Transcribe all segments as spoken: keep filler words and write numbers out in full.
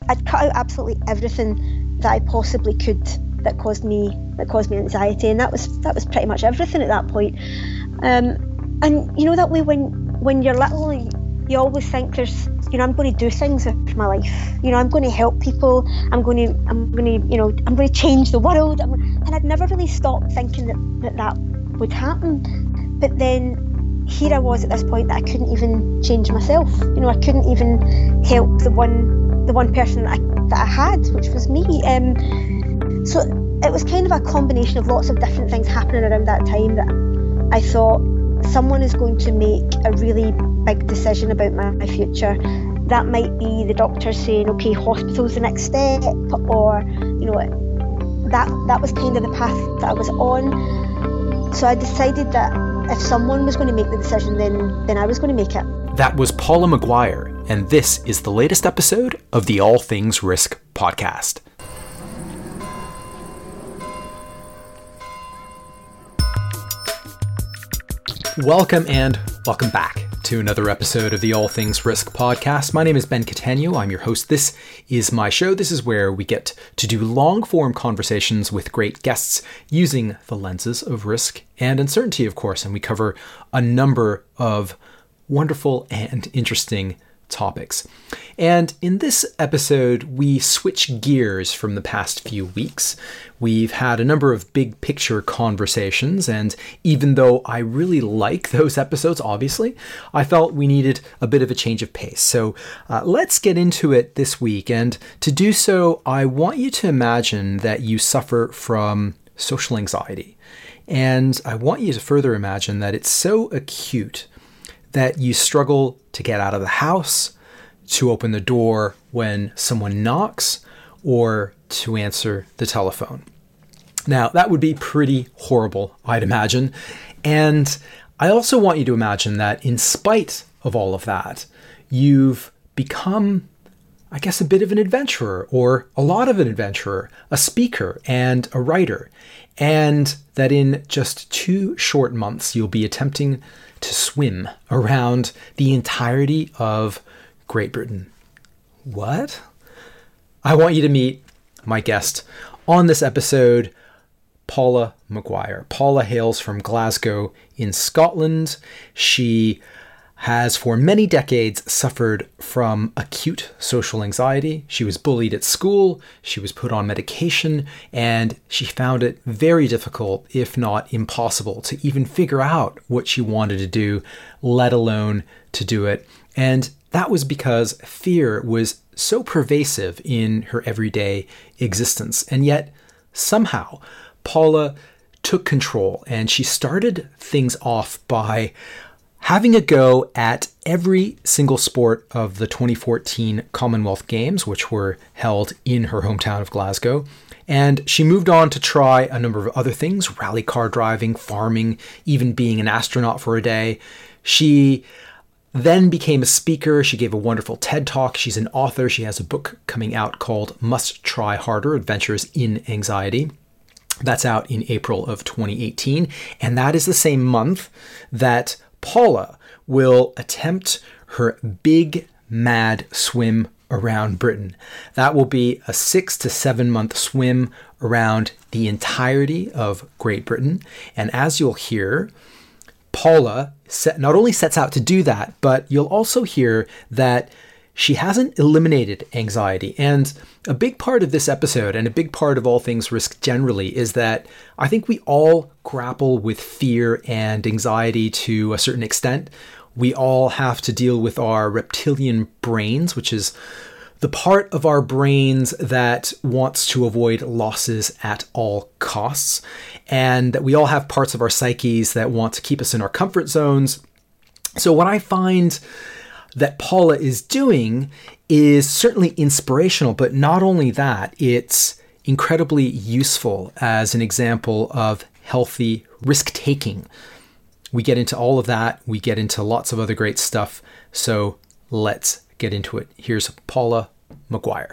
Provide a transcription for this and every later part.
I'd cut out absolutely everything that I possibly could that caused me that caused me anxiety, and that was that was pretty much everything at that point. Um, and you know that way when when you're little, you always think there's, you know, I'm going to do things with my life. You know, I'm going to help people. I'm going to I'm going to you know I'm going to change the world. I'm, and I'd never really stopped thinking that, that that would happen. But then here I was at this point that I couldn't even change myself. You know, I couldn't even help the one the one person that I, that I had, which was me. Um, so it was kind of a combination of lots of different things happening around that time that I thought, someone is going to make a really big decision about my, my future. That might be the doctor saying, okay, hospital's the next step, or, you know, that that was kind of the path that I was on. So I decided that if someone was going to make the decision, then then I was going to make it. That was Paula McGuire, and this is the latest episode of the All Things Risk podcast. Welcome and welcome back to another episode of the All Things Risk podcast. My name is Ben Catania. I'm your host. This is my show. This is where we get to do long-form conversations with great guests using the lenses of risk and uncertainty, of course, and we cover a number of wonderful and interesting topics. And in this episode, we switch gears from the past few weeks. We've had a number of big picture conversations, and even though I really like those episodes, obviously, I felt we needed a bit of a change of pace. So uh, let's get into it this week. And to do so, I want you to imagine that you suffer from social anxiety. And I want you to further imagine that it's so acute that you struggle to get out of the house, to open the door when someone knocks, or to answer the telephone. Now, that would be pretty horrible, I'd imagine. And I also want you to imagine that in spite of all of that, you've become, I guess, a bit of an adventurer, or a lot of an adventurer, a speaker and a writer, and that in just two short months, you'll be attempting to swim around the entirety of Great Britain. What? I want you to meet my guest on this episode, Paula McGuire. Paula hails from Glasgow in Scotland. She has for many decades suffered from acute social anxiety. She was bullied at school, she was put on medication, and she found it very difficult, if not impossible, to even figure out what she wanted to do, let alone to do it. And that was because fear was so pervasive in her everyday existence. And yet, somehow, Paula took control, and she started things off by having a go at every single sport of the twenty fourteen Commonwealth Games, which were held in her hometown of Glasgow. And she moved on to try a number of other things: rally car driving, farming, even being an astronaut for a day. She then became a speaker. She gave a wonderful TED Talk. She's an author. She has a book coming out called Must Try Harder: Adventures in Anxiety. That's out in April of twenty eighteen. And that is the same month that Paula will attempt her big, mad swim around Britain. That will be a six to seven month swim around the entirety of Great Britain. And as you'll hear, Paula set, not only sets out to do that, but you'll also hear that she hasn't eliminated anxiety. And a big part of this episode, and a big part of All Things Risk generally, is that I think we all grapple with fear and anxiety to a certain extent. We all have to deal with our reptilian brains, which is the part of our brains that wants to avoid losses at all costs. And that we all have parts of our psyches that want to keep us in our comfort zones. So what I find that Paula is doing is certainly inspirational, but not only that, it's incredibly useful as an example of healthy risk-taking. We get into all of that. We get into lots of other great stuff. So let's get into it. Here's Paula McGuire.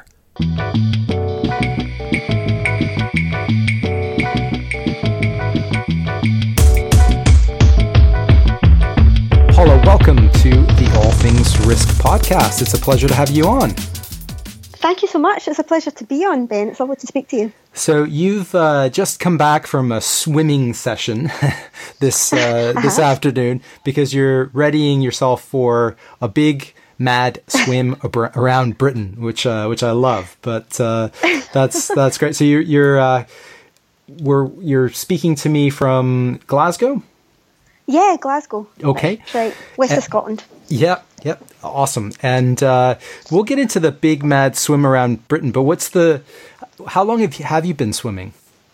Paula, welcome to the All Things Risk podcast. It's a pleasure to have you on. Thank you so so much. It's a pleasure to be on, Ben. It's lovely to speak to you. So you've uh, just come back from a swimming session this uh, this afternoon because you're readying yourself for a big mad swim ab- around Britain, which uh, which I love. But uh, that's that's great. So you're you're uh, we're you're speaking to me from Glasgow. Yeah, Glasgow. Okay. That's right, west uh, of Scotland. Yep, yep, awesome. And uh, we'll get into the big mad swim around Britain. But what's the? How long have you, have you been swimming?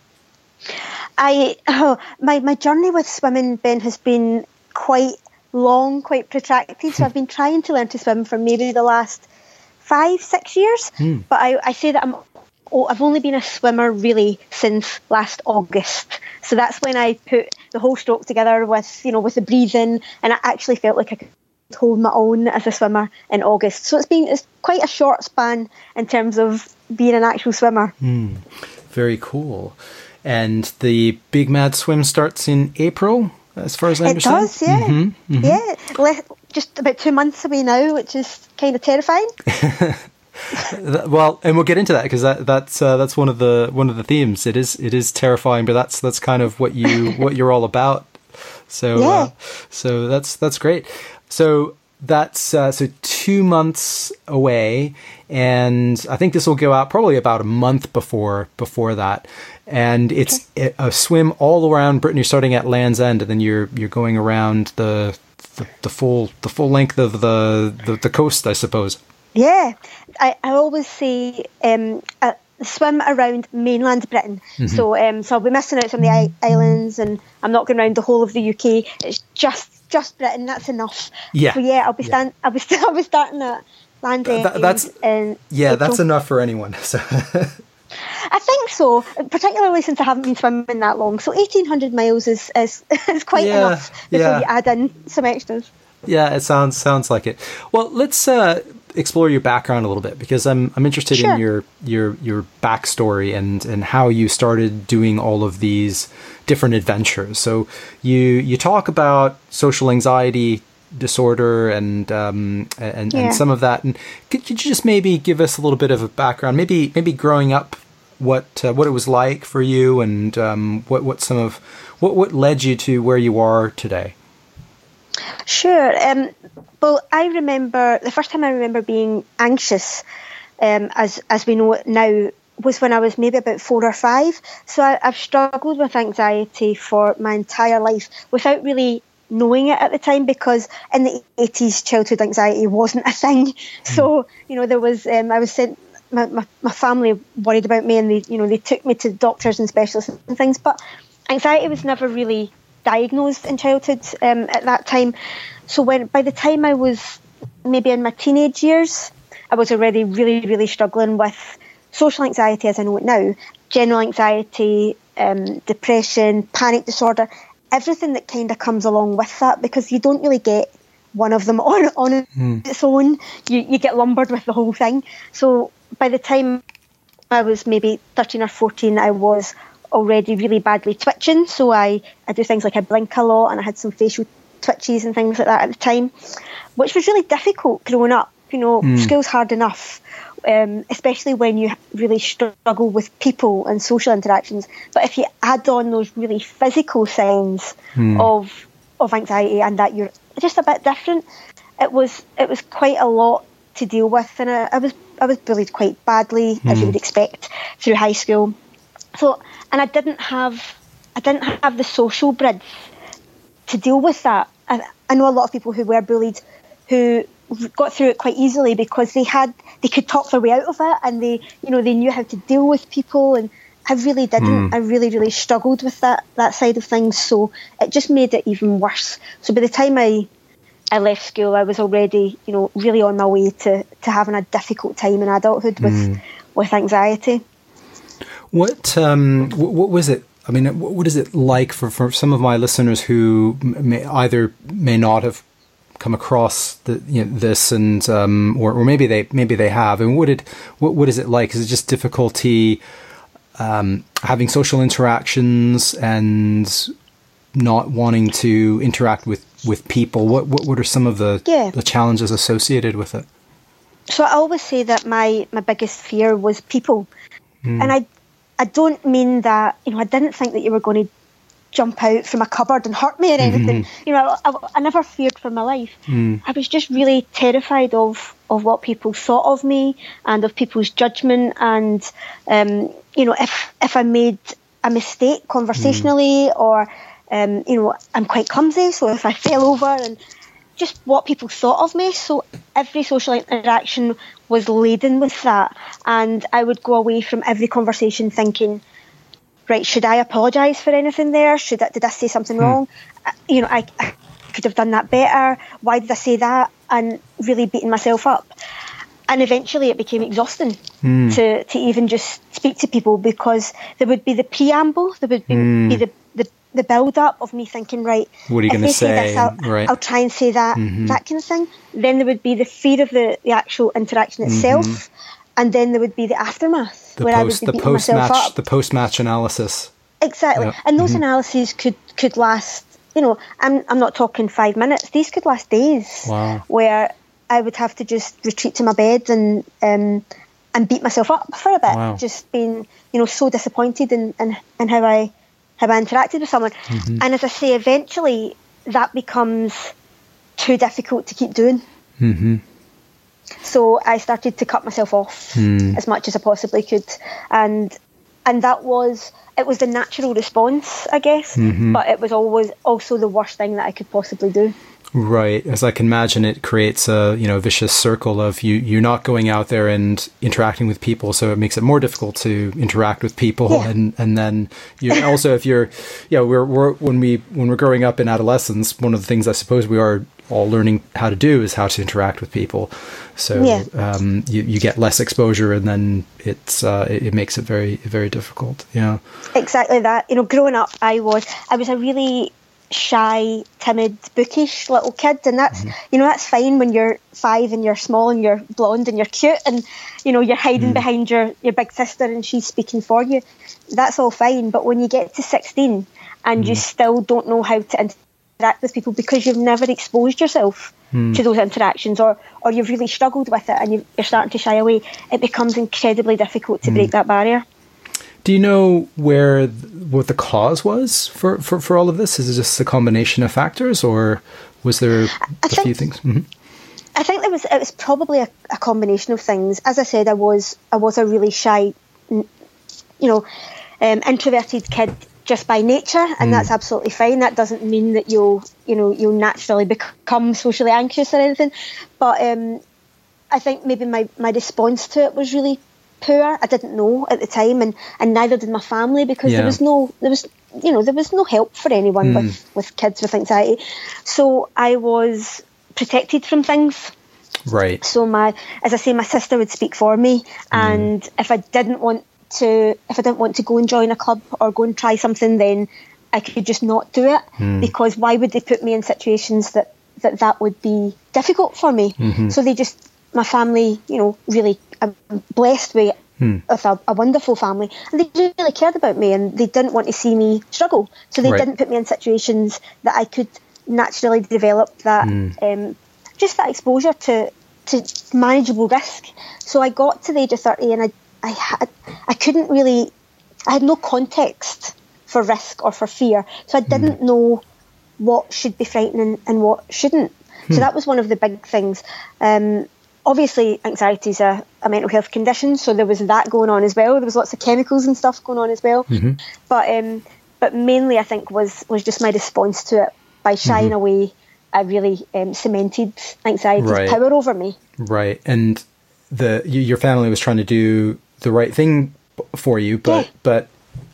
I oh, my my journey with swimming, Ben, has been quite long, quite protracted. So I've been trying to learn to swim for maybe the last five, six years. Hmm. But I, I say that I'm. Oh, I've only been a swimmer really since last August. So that's when I put the whole stroke together with, you know, with the breathing, and I actually felt like I could hold my own as a swimmer in August. So it's been it's quite a short span in terms of being an actual swimmer. Mm, very cool. And the Big Mad Swim starts in April, as far as I it understand? It does, yeah. Mm-hmm, mm-hmm. Yeah, Le- just about two months away now, which is kind of terrifying. Well, and we'll get into that because that, that's uh, that's one of the one of the themes. It is it is terrifying, but that's that's kind of what you what you're all about. So yeah. uh, so that's that's great. So that's uh, so two months away, and I think this will go out probably about a month before before that. And it's okay. a swim all around Britain. You're starting at Land's End, and then you're you're going around the the, the full the full length of the, the, the coast, I suppose. Yeah, I, I always say um, uh, swim around mainland Britain. Mm-hmm. So um, so I'll be missing out on the I- islands, and I'm not going around the whole of the U K. It's just just Britain. That's enough. Yeah. So yeah, I'll be stand. Yeah. I'll be st- I'll be starting at Land's End. That, that's in yeah, April. That's enough for anyone. So. I think so, particularly since I haven't been swimming that long. So eighteen hundred miles is is, is quite yeah, enough before yeah. you add in some extras. Yeah, it sounds sounds like it. Well, let's uh, explore your background a little bit because I'm I'm interested sure. in your your your backstory and, and how you started doing all of these different adventures. So you you talk about social anxiety disorder and um and, yeah. and some of that. And could, could you just maybe give us a little bit of a background? Maybe maybe growing up, what uh, what it was like for you, and um, what what some of what what led you to where you are today. Sure. Um, well, I remember the first time I remember being anxious, um, as as we know it now, was when I was maybe about four or five. So I, I've struggled with anxiety for my entire life without really knowing it at the time, because in the eighties childhood anxiety wasn't a thing. Mm. So you know there was um, I was sent. My, my, my family worried about me, and they you know they took me to doctors and specialists and things. But anxiety was never really diagnosed in childhood um, at that time. So when by the time I was maybe in my teenage years, I was already really, really struggling with social anxiety as I know it now, general anxiety, um, depression, panic disorder, everything that kind of comes along with that, because you don't really get one of them on, on mm. its own. You, you get lumbered with the whole thing. So by the time I was maybe thirteen or fourteen, I was already really badly twitching. So I, I do things like I blink a lot, and I had some facial twitches and things like that at the time, which was really difficult growing up. You know, mm. school's hard enough, um, especially when you really struggle with people and social interactions. But if you add on those really physical signs mm. of of anxiety, and that you're just a bit different, it was it was quite a lot to deal with. And I, I was I was bullied quite badly, mm. as you would expect, through high school. So, and I didn't have, I didn't have the social breadth to deal with that. I, I know a lot of people who were bullied who got through it quite easily because they had, they could talk their way out of it, and they, you know, they knew how to deal with people. And I really didn't. Mm. I really, really struggled with that that side of things. So it just made it even worse. So by the time I, I left school, I was already, you know, really on my way to, to having a difficult time in adulthood with mm. with anxiety. What um what was it? I mean, what is it like for, for some of my listeners who may either may not have come across the, you know, this, and um, or, or maybe they maybe they have. And what did what what is it like? Is it just difficulty um, having social interactions and not wanting to interact with, with people? What what what are some of the yeah. the challenges associated with it? so I always say that my, my biggest fear was people. Mm. And I I don't mean that, you know, I didn't think that you were going to jump out from a cupboard and hurt me or anything. Mm-hmm. You know, I, I never feared for my life. Mm. I was just really terrified of, of what people thought of me and of people's judgment. And, um, you know, if, if I made a mistake conversationally mm. or, um, you know, I'm quite clumsy. So if I fell over and just what people thought of me. So every social interaction was laden with that. And I would go away from every conversation thinking, right, should I apologise for anything there? Should I, did I say something hmm. wrong? You know, I, I could have done that better. Why did I say that? And really beating myself up. And eventually it became exhausting hmm. to, to even just speak to people, because there would be the preamble, there would be, hmm. be the, the, the build-up of me thinking, right, what are you going to say? say this, I'll, right. I'll try and say that, mm-hmm. that kind of thing. Then there would be the fear of the, the actual interaction itself. Mm-hmm. And then there would be the aftermath, the where post, I would be the beating myself post-match, up. The post-match analysis. Exactly. Yep. And those mm-hmm. analyses could, could last, you know, I'm I'm not talking five minutes. These could last days. Wow. Where I would have to just retreat to my bed and um, and beat myself up for a bit. Wow. Just being, you know, so disappointed in, in, in how I how I interacted with someone. Mm-hmm. And as I say, eventually that becomes too difficult to keep doing. Mm-hmm. So I started to cut myself off mm. as much as I possibly could, and and that was it was the natural response, I guess. Mm-hmm. But it was always also the worst thing that I could possibly do. Right, as I can imagine, it creates a you know vicious circle of you you're not going out there and interacting with people, so it makes it more difficult to interact with people, yeah. and and then you also if you're yeah we're we're when we when we're growing up in adolescence, one of the things I suppose we are all learning how to do is how to interact with people. So yeah. um, you you get less exposure, and then it's uh, it, it makes it very very difficult. Yeah, exactly that. You know, growing up, I was I was a really shy, timid, bookish little kid, and that's mm-hmm. you know that's fine when you're five and you're small and you're blonde and you're cute and you know you're hiding mm. behind your your big sister and she's speaking for you. That's all fine, but when you get to sixteen and mm. you still don't know how to interact with people because you've never exposed yourself mm. to those interactions, or or you've really struggled with it and you've, you're starting to shy away, it becomes incredibly difficult to mm. break that barrier. Do you know where what the cause was for, for, for all of this? Is it just a combination of factors, or was there I a think, few things? Mm-hmm. I think there was it was probably a, a combination of things. As I said, I was I was a really shy, you know, um, introverted kid just by nature, and mm. that's absolutely fine. That doesn't mean that you'll you know you'll naturally become socially anxious or anything. But um, I think maybe my, my response to it was really poor. I didn't know at the time, and, and neither did my family, because yeah. there was no there was you know there was no help for anyone mm. with, with kids with anxiety. So I was protected from things. Right. So my as I say, my sister would speak for me, and mm. if I didn't want to if I didn't want to go and join a club or go and try something, then I could just not do it, mm. because why would they put me in situations that that, that would be difficult for me? Mm-hmm. So they just my family, you know, really, I'm blessed with, hmm. with a, a wonderful family, and they really cared about me, and they didn't want to see me struggle. So they right. didn't put me in situations that I could naturally develop that, hmm. um, just that exposure to, to manageable risk. So I got to the age of thirty, and I, I had, I couldn't really, I had no context for risk or for fear. So I didn't hmm. know what should be frightening and what shouldn't. Hmm. So that was one of the big things. Um, Obviously, anxiety is a, a mental health condition, so there was that going on as well. There was lots of chemicals and stuff going on as well. Mm-hmm. But um, but mainly, I think, was, was just my response to it. By shying mm-hmm. away, I really um, cemented anxiety's right. power over me. Right. And the you, your family was trying to do the right thing for you, but yeah. but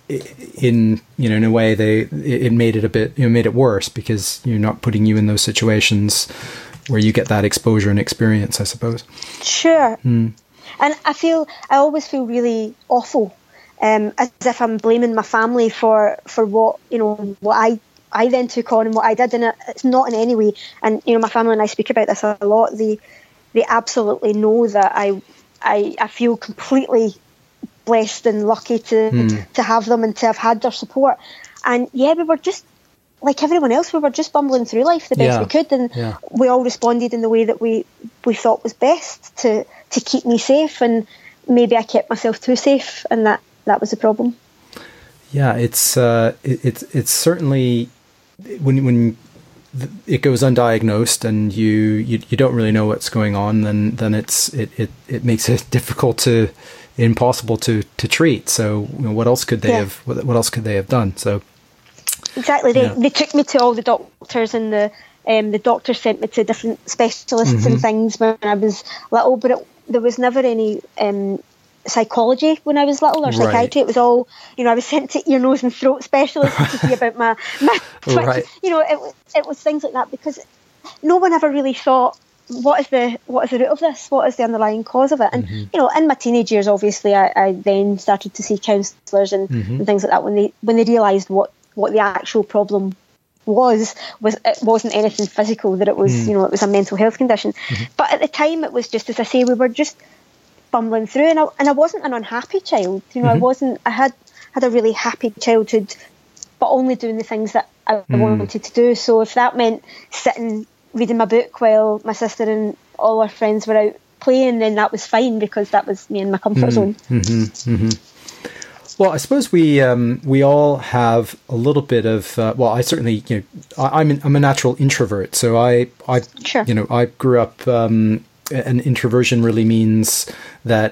in you know in a way they it made it a bit you know made it worse, because you're not putting you in those situations where you get that exposure and experience, I suppose. Sure. Mm. And I feel, I always feel really awful, um, as if I'm blaming my family for, for what, you know, what I, I then took on and what I did, and it, it's not in any way. And, you know, my family and I speak about this a lot. They, they absolutely know that I, I, I feel completely blessed and lucky to, mm. to have them and to have had their support. And yeah, we were just, like everyone else, we were just bumbling through life the best yeah. we could, and yeah. we all responded in the way that we we thought was best to, to keep me safe, and maybe I kept myself too safe, and that, that was the problem. Yeah, it's uh, it, it's it's certainly when when it goes undiagnosed and you, you you don't really know what's going on, then then it's it it, it makes it difficult to impossible to, to treat. So you know, what else could they yeah. have what, what else could they have done? So exactly, they yeah. they took me to all the doctors, and the um, the doctors sent me to different specialists mm-hmm. and things when I was little, but it, there was never any um, psychology when I was little, or psychiatry. Right. It was all, you know, I was sent to ear, nose and throat specialists to see about my, my right. you know, it, it was things like that, because no one ever really thought, what is the what is the root of this? What is the underlying cause of it? And, mm-hmm. you know, in my teenage years, obviously, I, I then started to see counsellors and, mm-hmm. and things like that when they when they realised what, what the actual problem was, was it wasn't anything physical, that it was, mm. you know, it was a mental health condition. Mm-hmm. But at the time, it was just, as I say, we were just bumbling through, and I, and I wasn't an unhappy child, you know, mm-hmm. I wasn't, I had had a really happy childhood, but only doing the things that I mm. wanted to do. So if that meant sitting reading my book while my sister and all our friends were out playing, then that was fine, because that was me in my comfort mm. zone. Mm-hmm. Mm-hmm. Well, I suppose we um, we all have a little bit of uh, well, I certainly, you know, I, I'm an, I'm a natural introvert, so I I sure. you know I grew up. Um, And introversion really means that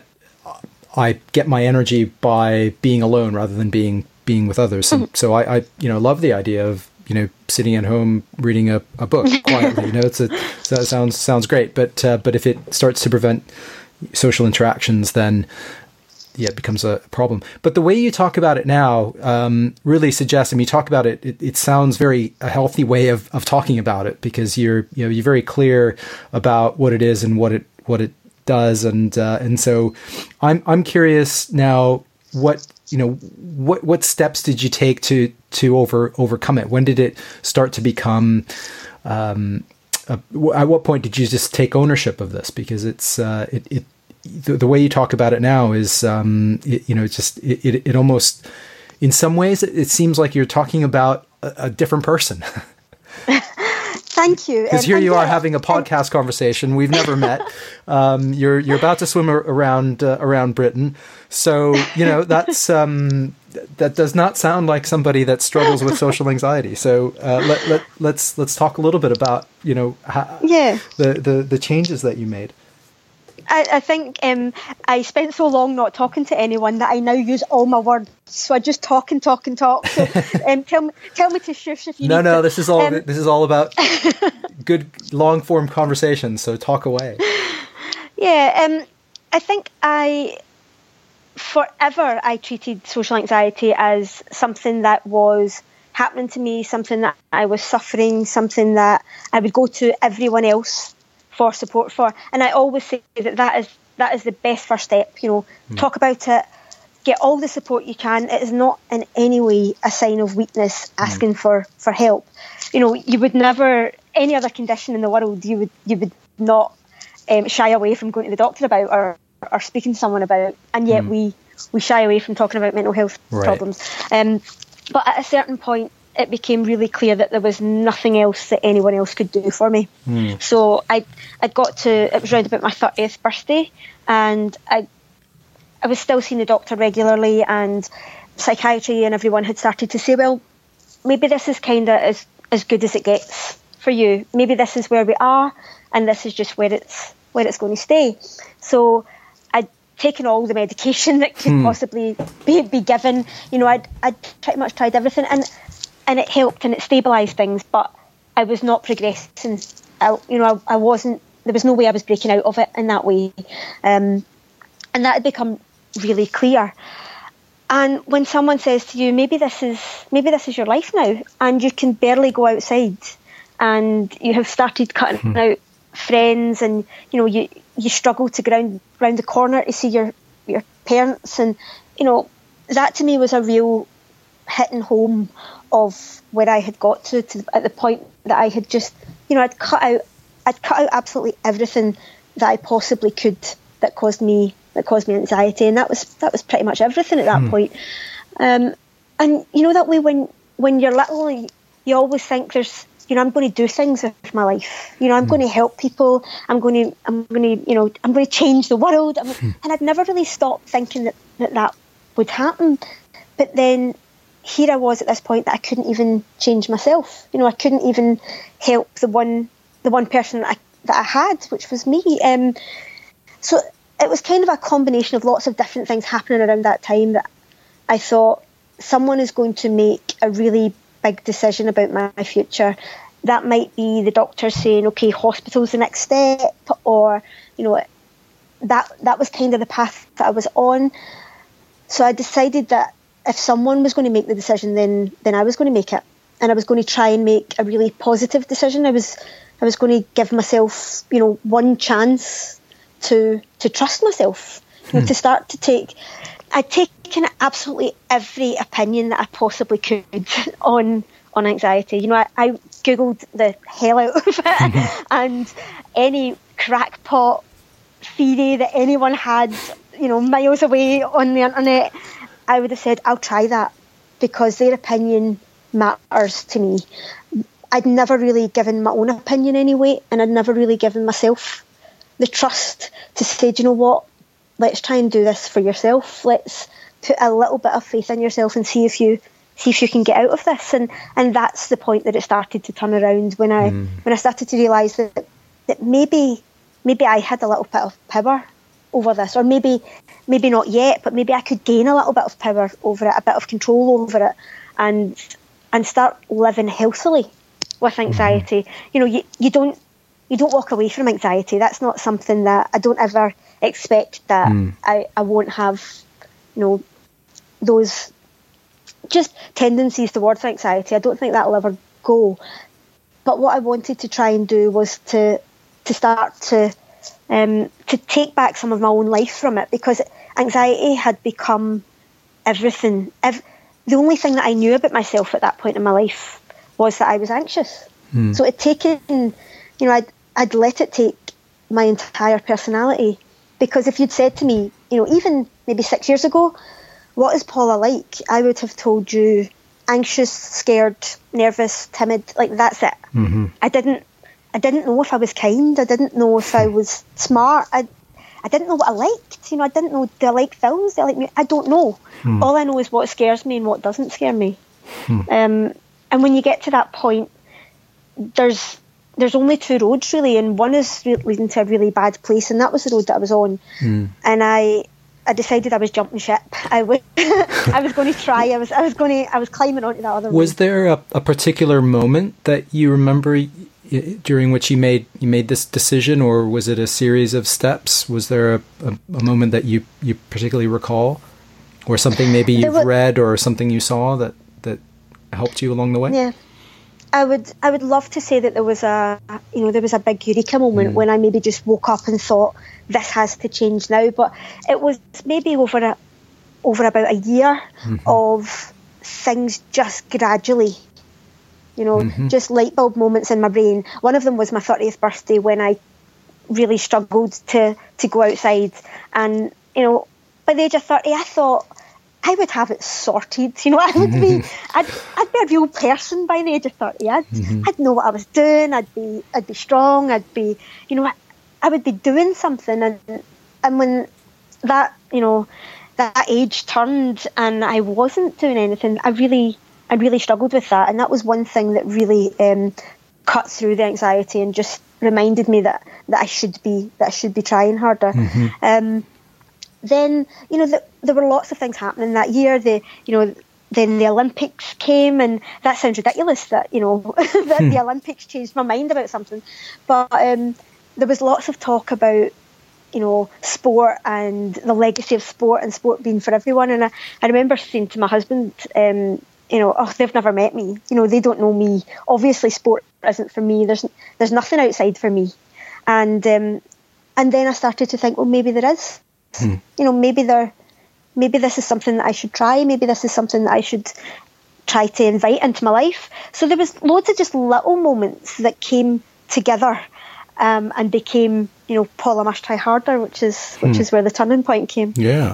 I get my energy by being alone rather than being being with others. And so I, I, you know, love the idea of, you know, sitting at home reading a, a book quietly. You know, it's a that sounds sounds great. But uh, but if it starts to prevent social interactions, then yeah, it becomes a problem. But the way you talk about it now um, really suggests, I mean, you talk about it, it, it sounds very a healthy way of, of talking about it, because you're, you know, you're very clear about what it is and what it, what it does. And, uh, and so I'm, I'm curious now, what, you know, what, what steps did you take to, to over, overcome it? When did it start to become, um, a, at what point did you just take ownership of this? Because it's, uh, it, it, The, the way you talk about it now is, um, it, you know, it's just, it, it, it almost, in some ways, it, it seems like you're talking about a, a different person. Thank you. Because here you are having a podcast conversation. We've never met. Um, you're you're about to swim around uh, around Britain, so you know that's um, that does not sound like somebody that struggles with social anxiety. So uh, let let let's let's talk a little bit about, you know, how, yeah. the, the the changes that you made. I, I think um, I spent so long not talking to anyone that I now use all my words. So I just talk and talk and talk. So um, tell me, tell me to shush if you no, need no. to. This is all. Um, this is all about good long form conversations. So talk away. Yeah, um, I think I forever I treated social anxiety as something that was happening to me, something that I was suffering, something that I would go to everyone else for support for. And I always say that that is that is the best first step. You know, mm. talk about it, get all the support you can. It is not in any way a sign of weakness asking mm. for, for help. You know, you would never, any other condition in the world, you would you would not um, shy away from going to the doctor about, or or speaking to someone about. And yet mm. we we shy away from talking about mental health right. problems. Um, but at a certain point, it became really clear that there was nothing else that anyone else could do for me. Mm. So I I got to, it was around about my thirtieth birthday, and I I was still seeing the doctor regularly, and psychiatry and everyone had started to say, well, maybe this is kind of as, as good as it gets for you. Maybe this is where we are, and this is just where it's where it's going to stay. So I'd taken all the medication that could mm. possibly be, be given. You know, I'd, I'd pretty much tried everything, and and it helped and it stabilised things, but I was not progressing. I, you know, I, I wasn't, there was no way I was breaking out of it in that way. Um, and that had become really clear. And when someone says to you, maybe this is maybe this is your life now, and you can barely go outside, and you have started cutting mm-hmm. out friends, and you know you you struggle to get round, round the corner to see your your parents, and you know that to me was a real hitting home of where I had got to, to at the point that I had just, you know, I'd cut out I'd cut out absolutely everything that I possibly could that caused me that caused me anxiety, and that was that was pretty much everything at that hmm. point. Um, and you know that way when when you're little, you, you always think there's you know, I'm going to do things with my life. You know, I'm mm. going to help people. I'm going to, I'm going to, you know, I'm going to change the world. I'm, mm. And I'd never really stopped thinking that, that that would happen. But then here I was at this point that I couldn't even change myself. You know, I couldn't even help the one, the one person that I, that I had, which was me. Um, so it was kind of a combination of lots of different things happening around that time that I thought, someone is going to make a really big decision about my future. That might be the doctor saying, okay, hospital's the next step, or, you know, that that was kind of the path that I was on. So I decided that if someone was going to make the decision, then then I was going to make it. And I was going to try and make a really positive decision. I was I was going to give myself, you know, one chance to to trust myself, you know, hmm. to start to take... I'd taken absolutely every opinion that I possibly could on on anxiety. You know, I, I Googled the hell out of it, mm-hmm. and any crackpot theory that anyone had, you know, miles away on the internet, I would have said, I'll try that, because their opinion matters to me. I'd never really given my own opinion any weight, and I'd never really given myself the trust to say, do you know what? Let's try and do this for yourself. Let's put a little bit of faith in yourself and see if you see if you can get out of this. And and that's the point that it started to turn around when I mm. when I started to realise that that maybe maybe I had a little bit of power over this, or maybe maybe not yet, but maybe I could gain a little bit of power over it, a bit of control over it, and and start living healthily with anxiety. Mm. You know, you you don't you don't walk away from anxiety. That's not something that I don't ever expect that mm. I, I won't have, you know, those just tendencies towards anxiety. I don't think that'll ever go. But what I wanted to try and do was to to start to um, to take back some of my own life from it, because anxiety had become everything. Ev- the only thing that I knew about myself at that point in my life was that I was anxious. Mm. So it taken, you know, I'd, I'd let it take my entire personality. Because if you'd said to me, you know, even maybe six years ago, what is Paula like? I would have told you anxious, scared, nervous, timid, like that's it. Mm-hmm. I didn't I didn't know if I was kind. I didn't know if I was smart. I I didn't know what I liked. You know, I didn't know, do I like films? Do I like music? I don't know. Mm. All I know is what scares me and what doesn't scare me. Mm. Um, and when you get to that point, there's there's only two roads really, and one is leading to a really bad place, and that was the road that I was on. Mm. And I I decided I was jumping ship. I was I was going to try. I was I was going to I was climbing onto that other road. Was there a, a particular moment that you remember during which you made you made this decision, or was it a series of steps? Was there a, a, a moment that you, you particularly recall, or something maybe you've was, read or something you saw that, that helped you along the way? Yeah. I would I would love to say that there was a you know there was a big eureka moment mm. when I maybe just woke up and thought this has to change now, but it was maybe over a over about a year mm-hmm. of things just gradually, you know, mm-hmm. just light bulb moments in my brain. One of them was my thirtieth birthday, when I really struggled to to go outside, and you know, by the age of thirty, I thought I would have it sorted. You know, I would be, I'd, I'd be a real person by the age of thirty. I'd, mm-hmm. I'd know what I was doing. I'd be, I'd be strong. I'd be, you know, I, I would be doing something. And and when that, you know, that age turned and I wasn't doing anything, I really, I really struggled with that. And that was one thing that really um, cut through the anxiety and just reminded me that that I should be, that I should be trying harder. Mm-hmm. Um, Then, you know, the, there were lots of things happening that year. The, you know, then the Olympics came, and that sounds ridiculous that, you know, that hmm. the Olympics changed my mind about something. But um, there was lots of talk about, you know, sport and the legacy of sport and sport being for everyone. And I, I remember saying to my husband, um, you know, oh, they've never met me. You know, they don't know me. Obviously, sport isn't for me. There's there's nothing outside for me. And um, and then I started to think, well, maybe there is. Hmm. You know, maybe there, maybe this is something that I should try. Maybe this is something that I should try to invite into my life. So there was loads of just little moments that came together um, and became, you know, Paula must try harder, which is which hmm. is where the turning point came. Yeah,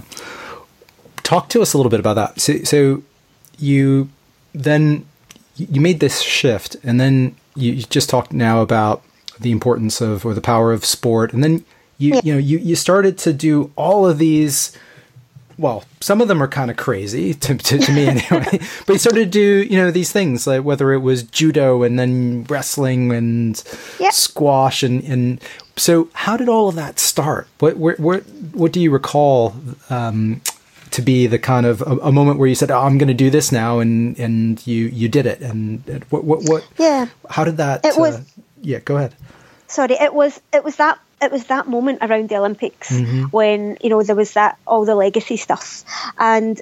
talk to us a little bit about that. So, so you then you made this shift, and then you, you just talked now about the importance of, or the power of sport. And then you, yeah. you know, you, you started to do all of these, well, some of them are kind of crazy to, to, to me anyway, but you started to do, you know, these things like whether it was judo and then wrestling and yeah. squash. And, and so how did all of that start? What, what, what, what do you recall, um, to be the kind of a, a moment where you said, oh, I'm going to do this now. And, and you, you did it. And what, what, what, yeah, how did that, it was, uh, yeah, go ahead. Sorry, it was, it was that, it was that moment around the Olympics mm-hmm. when, you know, there was that, all the legacy stuff. And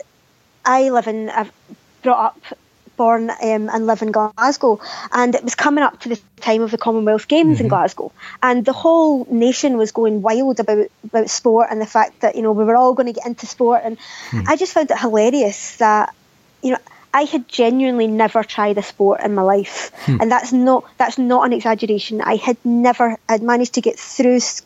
I live in, I've brought up, born um, and live in Glasgow. And it was coming up to the time of the Commonwealth Games mm-hmm. in Glasgow. And the whole nation was going wild about, about sport and the fact that, you know, we were all going to get into sport. And mm. I just found it hilarious that, you know, I had genuinely never tried a sport in my life, hmm. and that's not that's not an exaggeration. I had never, I'd managed to get through s-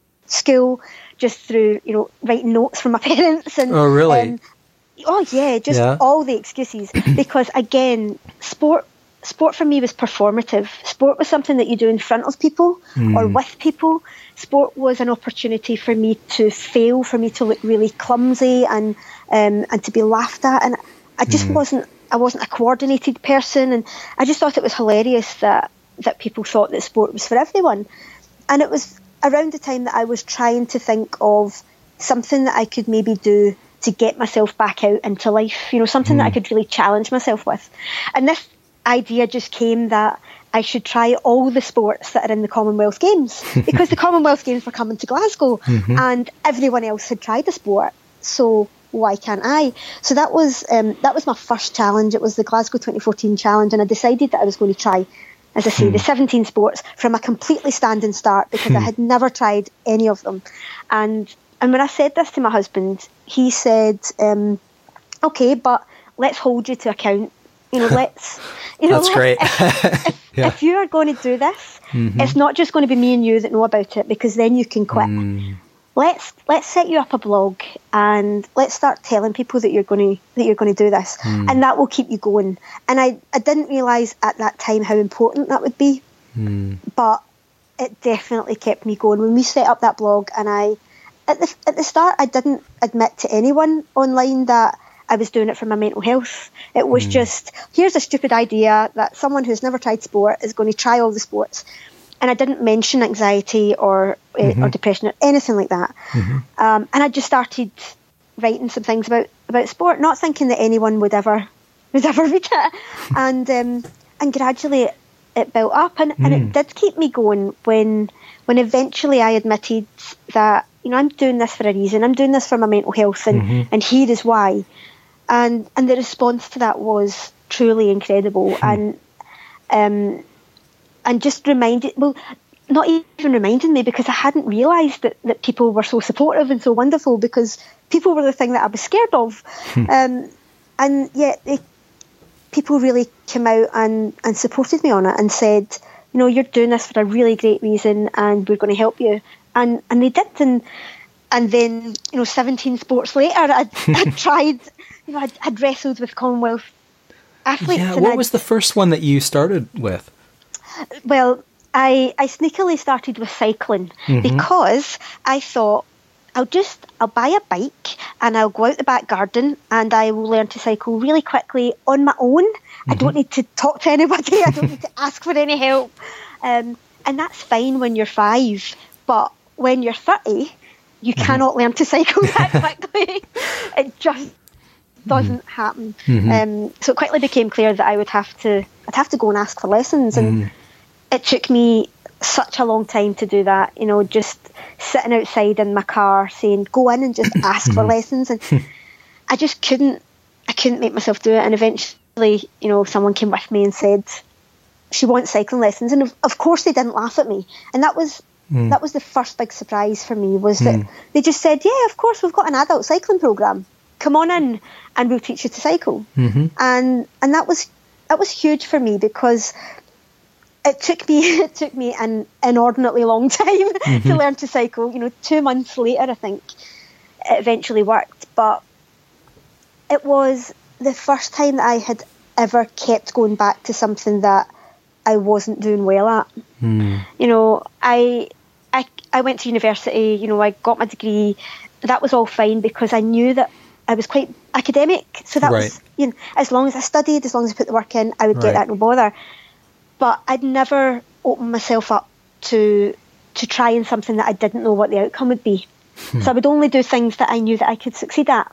school just through, you know, writing notes from my parents. And oh, really? Um, oh, yeah, just yeah. all the excuses. Because again, sport sport for me was performative. Sport was something that you do in front of people mm. or with people. Sport was an opportunity for me to fail, for me to look really clumsy and um, and to be laughed at. And I just mm. wasn't, I wasn't a coordinated person, and I just thought it was hilarious that, that people thought that sport was for everyone. And it was around the time that I was trying to think of something that I could maybe do to get myself back out into life, you know, something mm. that I could really challenge myself with. And this idea just came that I should try all the sports that are in the Commonwealth Games, because the Commonwealth Games were coming to Glasgow mm-hmm. and everyone else had tried the sport. So why can't I? So that was um, that was my first challenge. It was the Glasgow twenty fourteen challenge, and I decided that I was going to try, as I say, hmm. the seventeen sports from a completely standing start, because hmm. I had never tried any of them. And and when I said this to my husband, he said, um, "Okay, but let's hold you to account. You know, let's." You know, That's great. if, if, yeah. if you are going to do this, mm-hmm. it's not just going to be me and you that know about it, because then you can quit. Mm. Let's let's set you up a blog and let's start telling people that you're going to that you're going to do this, mm. and that will keep you going. And I, I didn't realise at that time how important that would be, mm. but it definitely kept me going. When we set up that blog, and I at the at the start I didn't admit to anyone online that I was doing it for my mental health. It was mm. just, here's a stupid idea that someone who's never tried sport is going to try all the sports. And I didn't mention anxiety or mm-hmm. or depression or anything like that. Mm-hmm. Um, and I just started writing some things about, about sport, not thinking that anyone would ever would ever read it. And um, and gradually it, it built up, and, mm. and it did keep me going when when eventually I admitted that, you know, I'm doing this for a reason. I'm doing this for my mental health, and, mm-hmm. and here is why. And and the response to that was truly incredible. Mm. And um. And just reminded, well, not even reminding me, because I hadn't realised that, that people were so supportive and so wonderful, because people were the thing that I was scared of. Hmm. Um, and yet they, people really came out and, and supported me on it and said, you know, you're doing this for a really great reason and we're going to help you. And and they did. And and then, you know, seventeen sports later, I'd, I'd tried, you know, I'd, I'd wrestled with Commonwealth athletes. Yeah, what I'd, was the first one that you started with? Well, I, I sneakily started with cycling mm-hmm. because I thought I'll just, I'll buy a bike and I'll go out the back garden and I will learn to cycle really quickly on my own. Mm-hmm. I don't need to talk to anybody. I don't need to ask for any help. Um, and that's fine when you're five. But when you're thirty, you mm-hmm. cannot learn to cycle that quickly. It just doesn't mm-hmm. happen. Mm-hmm. Um, so it quickly became clear that I would have to, I'd have to go and ask for lessons. And mm. it took me such a long time to do that, you know, just sitting outside in my car saying, go in and just ask for lessons. And I just couldn't, I couldn't make myself do it. And eventually, you know, someone came with me and said, she wants cycling lessons. And of, of course they didn't laugh at me. And that was, mm. that was the first big surprise for me, was that mm. they just said, yeah, of course, we've got an adult cycling programme. Come on in and we'll teach you to cycle. Mm-hmm. And, and that was, that was huge for me, because It took me it took me an inordinately long time mm-hmm. to learn to cycle. You know, two months later, I think it eventually worked. But it was the first time that I had ever kept going back to something that I wasn't doing well at. Mm. You know, I, I, I went to university, you know, I got my degree. That was all fine because I knew that I was quite academic. So that right. was, you know, as long as I studied, as long as I put the work in, I would right. get that, no bother. But I'd never opened myself up to to trying something that I didn't know what the outcome would be. Hmm. So I would only do things that I knew that I could succeed at.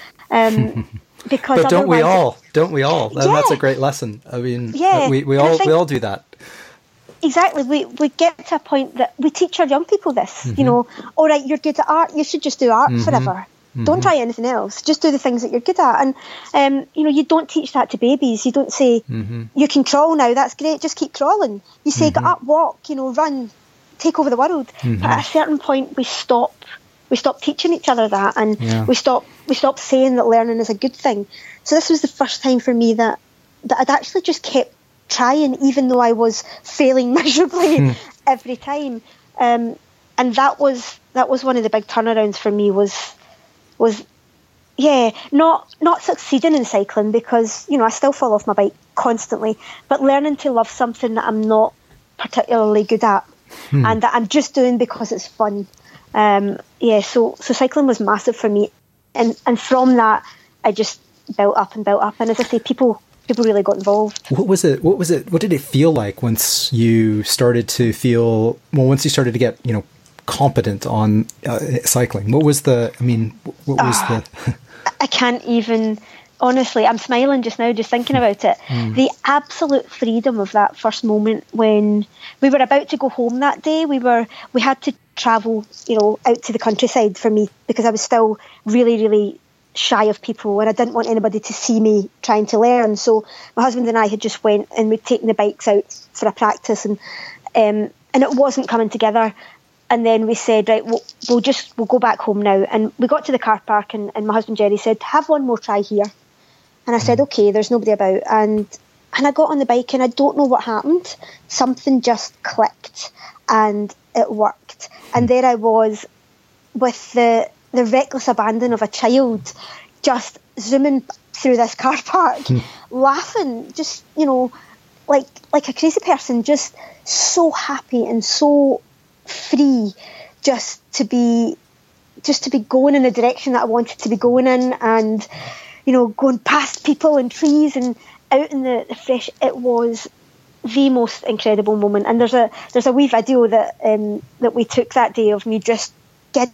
Um, because but don't we all? It, don't we all? And yeah. that's a great lesson. I mean, yeah. we, we and all think, we all do that. Exactly. We we get to a point that we teach our young people this. Mm-hmm. You know, all right, you're good at art, you should just do art mm-hmm. forever. Mm-hmm. Don't try anything else. Just do the things that you're good at. And, um, you know, you don't teach that to babies. You don't say, mm-hmm. you can crawl now, that's great, just keep crawling. You say, mm-hmm. get up, walk, you know, run, take over the world. Mm-hmm. But at a certain point, we stop we stop teaching each other that, and yeah. we stop we stop saying that learning is a good thing. So this was the first time for me that, that I'd actually just kept trying, even though I was failing miserably mm. every time. Um, and that was that was one of the big turnarounds for me, was... was yeah, not not succeeding in cycling, because, you know, I still fall off my bike constantly, but learning to love something that I'm not particularly good at hmm. and that I'm just doing because it's fun. Um, yeah, so so cycling was massive for me, and and from that I just built up and built up, and as I say, people people really got involved. What was it? What was it? What did it feel like once you started to feel? Well, once you started to get, you know, competent on uh, cycling? What was the, I mean, what was uh, the... I can't even, honestly, I'm smiling just now just thinking about it. Mm. The absolute freedom of that first moment when we were about to go home that day. We were, we had to travel, you know, out to the countryside for me, because I was still really, really shy of people, and I didn't want anybody to see me trying to learn. So my husband and I had just went and we'd taken the bikes out for a practice, and um, and it wasn't coming together. And then we said, right, we'll, we'll just, we'll go back home now. And we got to the car park, and, and my husband Jerry said, have one more try here. And I said, okay, there's nobody about. And and I got on the bike, and I don't know what happened. Something just clicked, and it worked. And there I was, with the the reckless abandon of a child, just zooming through this car park, laughing, just, you know, like like a crazy person, just so happy and so free, just to be just to be going in the direction that I wanted to be going in, and, you know, going past people and trees and out in the, the fresh. It was the most incredible moment. And there's a there's a wee video that um, that we took that day of me just giddy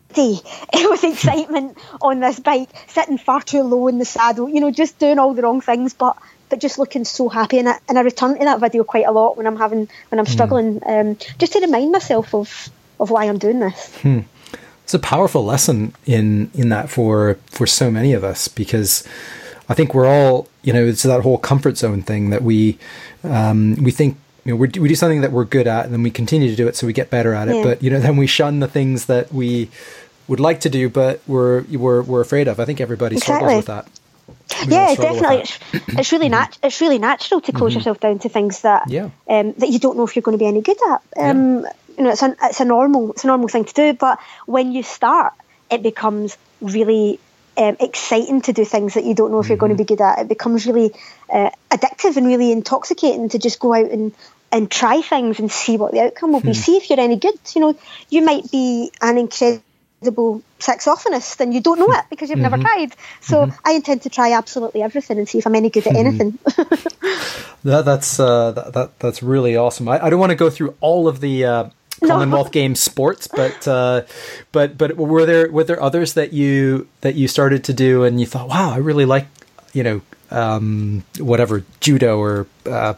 with excitement on this bike, sitting far too low in the saddle, you know, just doing all the wrong things, but but just looking so happy. And I, and I return to that video quite a lot when I'm having when I'm struggling, mm. um, just to remind myself of, of why I'm doing this. Hmm. It's a powerful lesson in in that for for so many of us, because I think we're all, you know, it's that whole comfort zone thing that we um, we think, you know, we we do something that we're good at, and then we continue to do it so we get better at it. Yeah. But, you know, then we shun the things that we would like to do, but we're we're we're afraid of. I think everybody exactly. struggles with that. We yeah, definitely. It's, it's really nat- It's really natural to close mm-hmm. yourself down to things that yeah. um, that you don't know if you're going to be any good at. Um, yeah. You know, it's a it's a normal it's a normal thing to do. But when you start, it becomes really um, exciting to do things that you don't know if mm-hmm. you're going to be good at. It becomes really uh, addictive and really intoxicating to just go out and, and try things and see what the outcome will be. Mm-hmm. See if you're any good. You know, you might be an incredible saxophonist and you don't know it because you've mm-hmm. never tried. So mm-hmm. I intend to try absolutely everything and see if I'm any good at anything. that, that's uh, that, that that's really awesome. I, I don't want to go through all of the uh, Commonwealth no. Games sports, but uh, but but were there were there others that you that you started to do and you thought, wow, I really like, you know, um, whatever, judo or uh,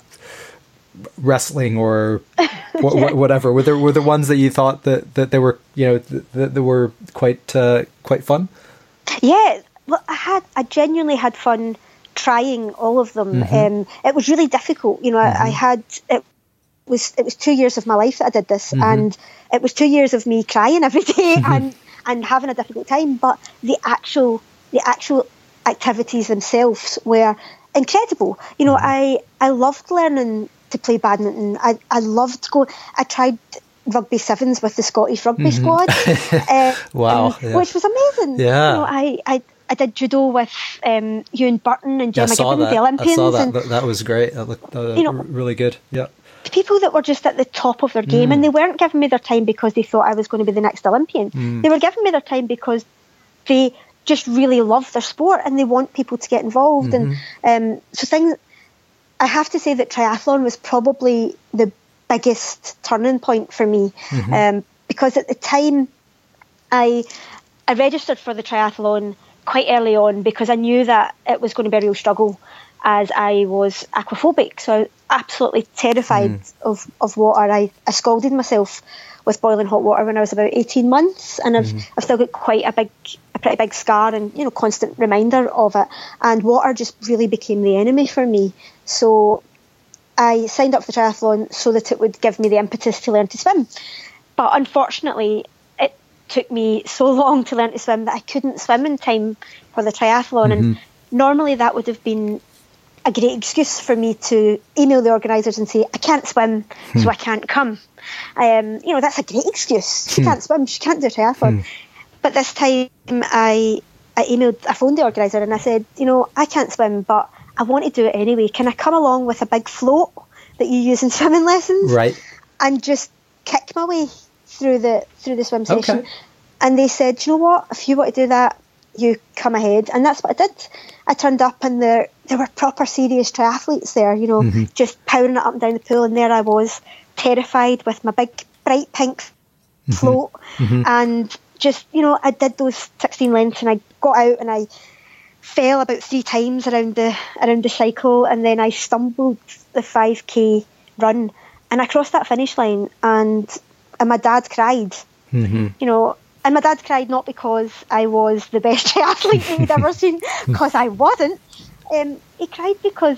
wrestling or wh- yeah. whatever? Were there were there ones that you thought that, that they were, you know, that they were quite uh, quite fun? Yeah, well, I had I genuinely had fun trying all of them. Mm-hmm. Um, it was really difficult, you know. Mm-hmm. I, I had it was it was two years of my life that I did this, mm-hmm. and it was two years of me crying every day mm-hmm. and and having a difficult time. But the actual the actual activities themselves were incredible. You know, mm-hmm. I I loved learning to play badminton. I, I loved going. I tried rugby sevens with the Scottish rugby mm-hmm. squad. Uh, wow. um, yeah. Which was amazing. Yeah. You know, I, I, I did judo with um, Ewan Burton and Yeah, I Gemma saw Gibbons, that. the Olympians. I saw that. And, that. That was great. That looked uh, you know, really good. Yeah. People that were just at the top of their game, Mm. and they weren't giving me their time because they thought I was going to be the next Olympian. Mm. They were giving me their time because they just really love their sport and they want people to get involved. Mm-hmm. And um, so things, I have to say that triathlon was probably the biggest turning point for me, Mm-hmm. um, because at the time I I registered for the triathlon quite early on because I knew that it was going to be a real struggle, as I was aquaphobic. So I was absolutely terrified Mm. of, of water. I, I scalded myself with boiling hot water when I was about eighteen months, and I've, Mm. I've still got quite a big, a pretty big scar and, you know, constant reminder of it. And water just really became the enemy for me. So I signed up for the triathlon so that it would give me the impetus to learn to swim. But unfortunately, it took me so long to learn to swim that I couldn't swim in time for the triathlon. Mm-hmm. And normally that would have been a great excuse for me to email the organisers and say, I can't swim, so I can't come. Um, you know, that's a great excuse. She can't swim, she can't do a triathlon. But this time I I emailed, I phoned the organiser and I said, you know, I can't swim, but I want to do it anyway. Can I come along with a big float that you use in swimming lessons? Right. And just kick my way through the through the swim session. Okay. And they said, you know what, if you want to do that, you come ahead. And that's what I did. I turned up and there there were proper serious triathletes there, you know, Mm-hmm. just powering it up and down the pool. And there I was, terrified with my big bright pink float. Mm-hmm. And just, you know, I did those sixteen lengths and I got out and I fell about three times around the around the cycle, and then I stumbled the five K run and I crossed that finish line and and my dad cried. Mm-hmm. You know, and my dad cried not because I was the best triathlete he'd ever seen, because I wasn't. Um, he cried because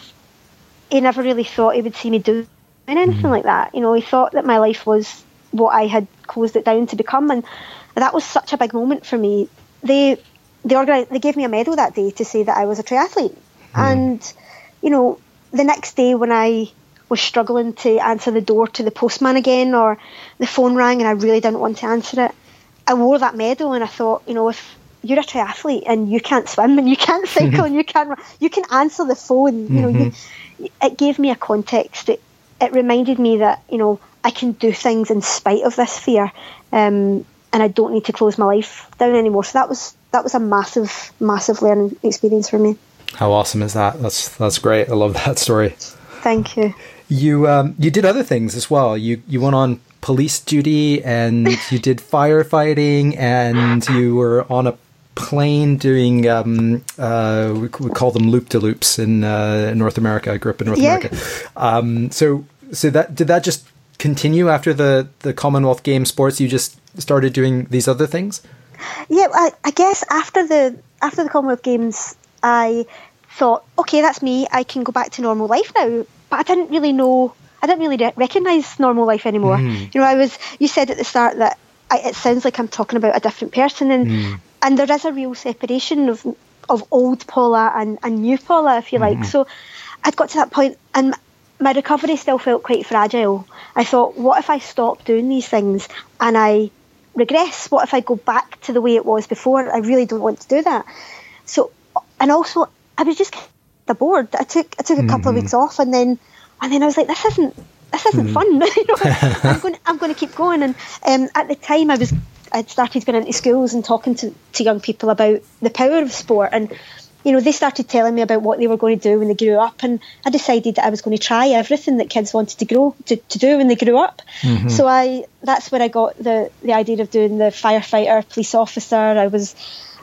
he never really thought he would see me doing anything Mm-hmm. like that. You know, he thought that my life was what I had closed it down to become, and that was such a big moment for me. They they organised, they gave me a medal that day to say that I was a triathlete. Mm. And, you know, the next day when I was struggling to answer the door to the postman again, or the phone rang and I really didn't want to answer it, I wore that medal and I thought, you know, if you're a triathlete and you can't swim and you can't cycle and you can't run, you can answer the phone. You know, you, it gave me a context. It, it reminded me that, you know, I can do things in spite of this fear, um, and I don't need to close my life down anymore. So that was that was a massive, massive learning experience for me. How awesome is that? That's that's great. I love that story. Thank you. You um, you did other things as well. You you went on police duty and you did firefighting, and you were on a plane doing um, uh, we, we call them loop-de-loops in uh, North America. I grew up in North Yeah. America. Um, so so that did that just continue after the the Commonwealth Games sports? You just started doing these other things? Yeah, I, I guess after the after the Commonwealth Games, I thought, okay, that's me. I can go back to normal life now. But I didn't really know. I didn't really re- recognise normal life anymore. Mm. You know, I was. You said at the start that I, it sounds like I'm talking about a different person, and Mm. and there is a real separation of of old Paula and, and new Paula, if you like. Mm. So I'd got to that point, and my recovery still felt quite fragile. I thought, what if I stop doing these things and I regress? What if I go back to the way it was before? I really don't want to do that. So, and also, I was just bored. I took I took a couple of weeks off, and then and then I was like, this isn't this isn't Mm. fun. You know, I'm going I'm going to keep going. And um, at the time, I was I'd started going into schools and talking to, to young people about the power of sport, and you know, they started telling me about what they were going to do when they grew up, and I decided that I was going to try everything that kids wanted to grow to, to do when they grew up. Mm-hmm. So I that's where I got the the idea of doing the firefighter, police officer. I was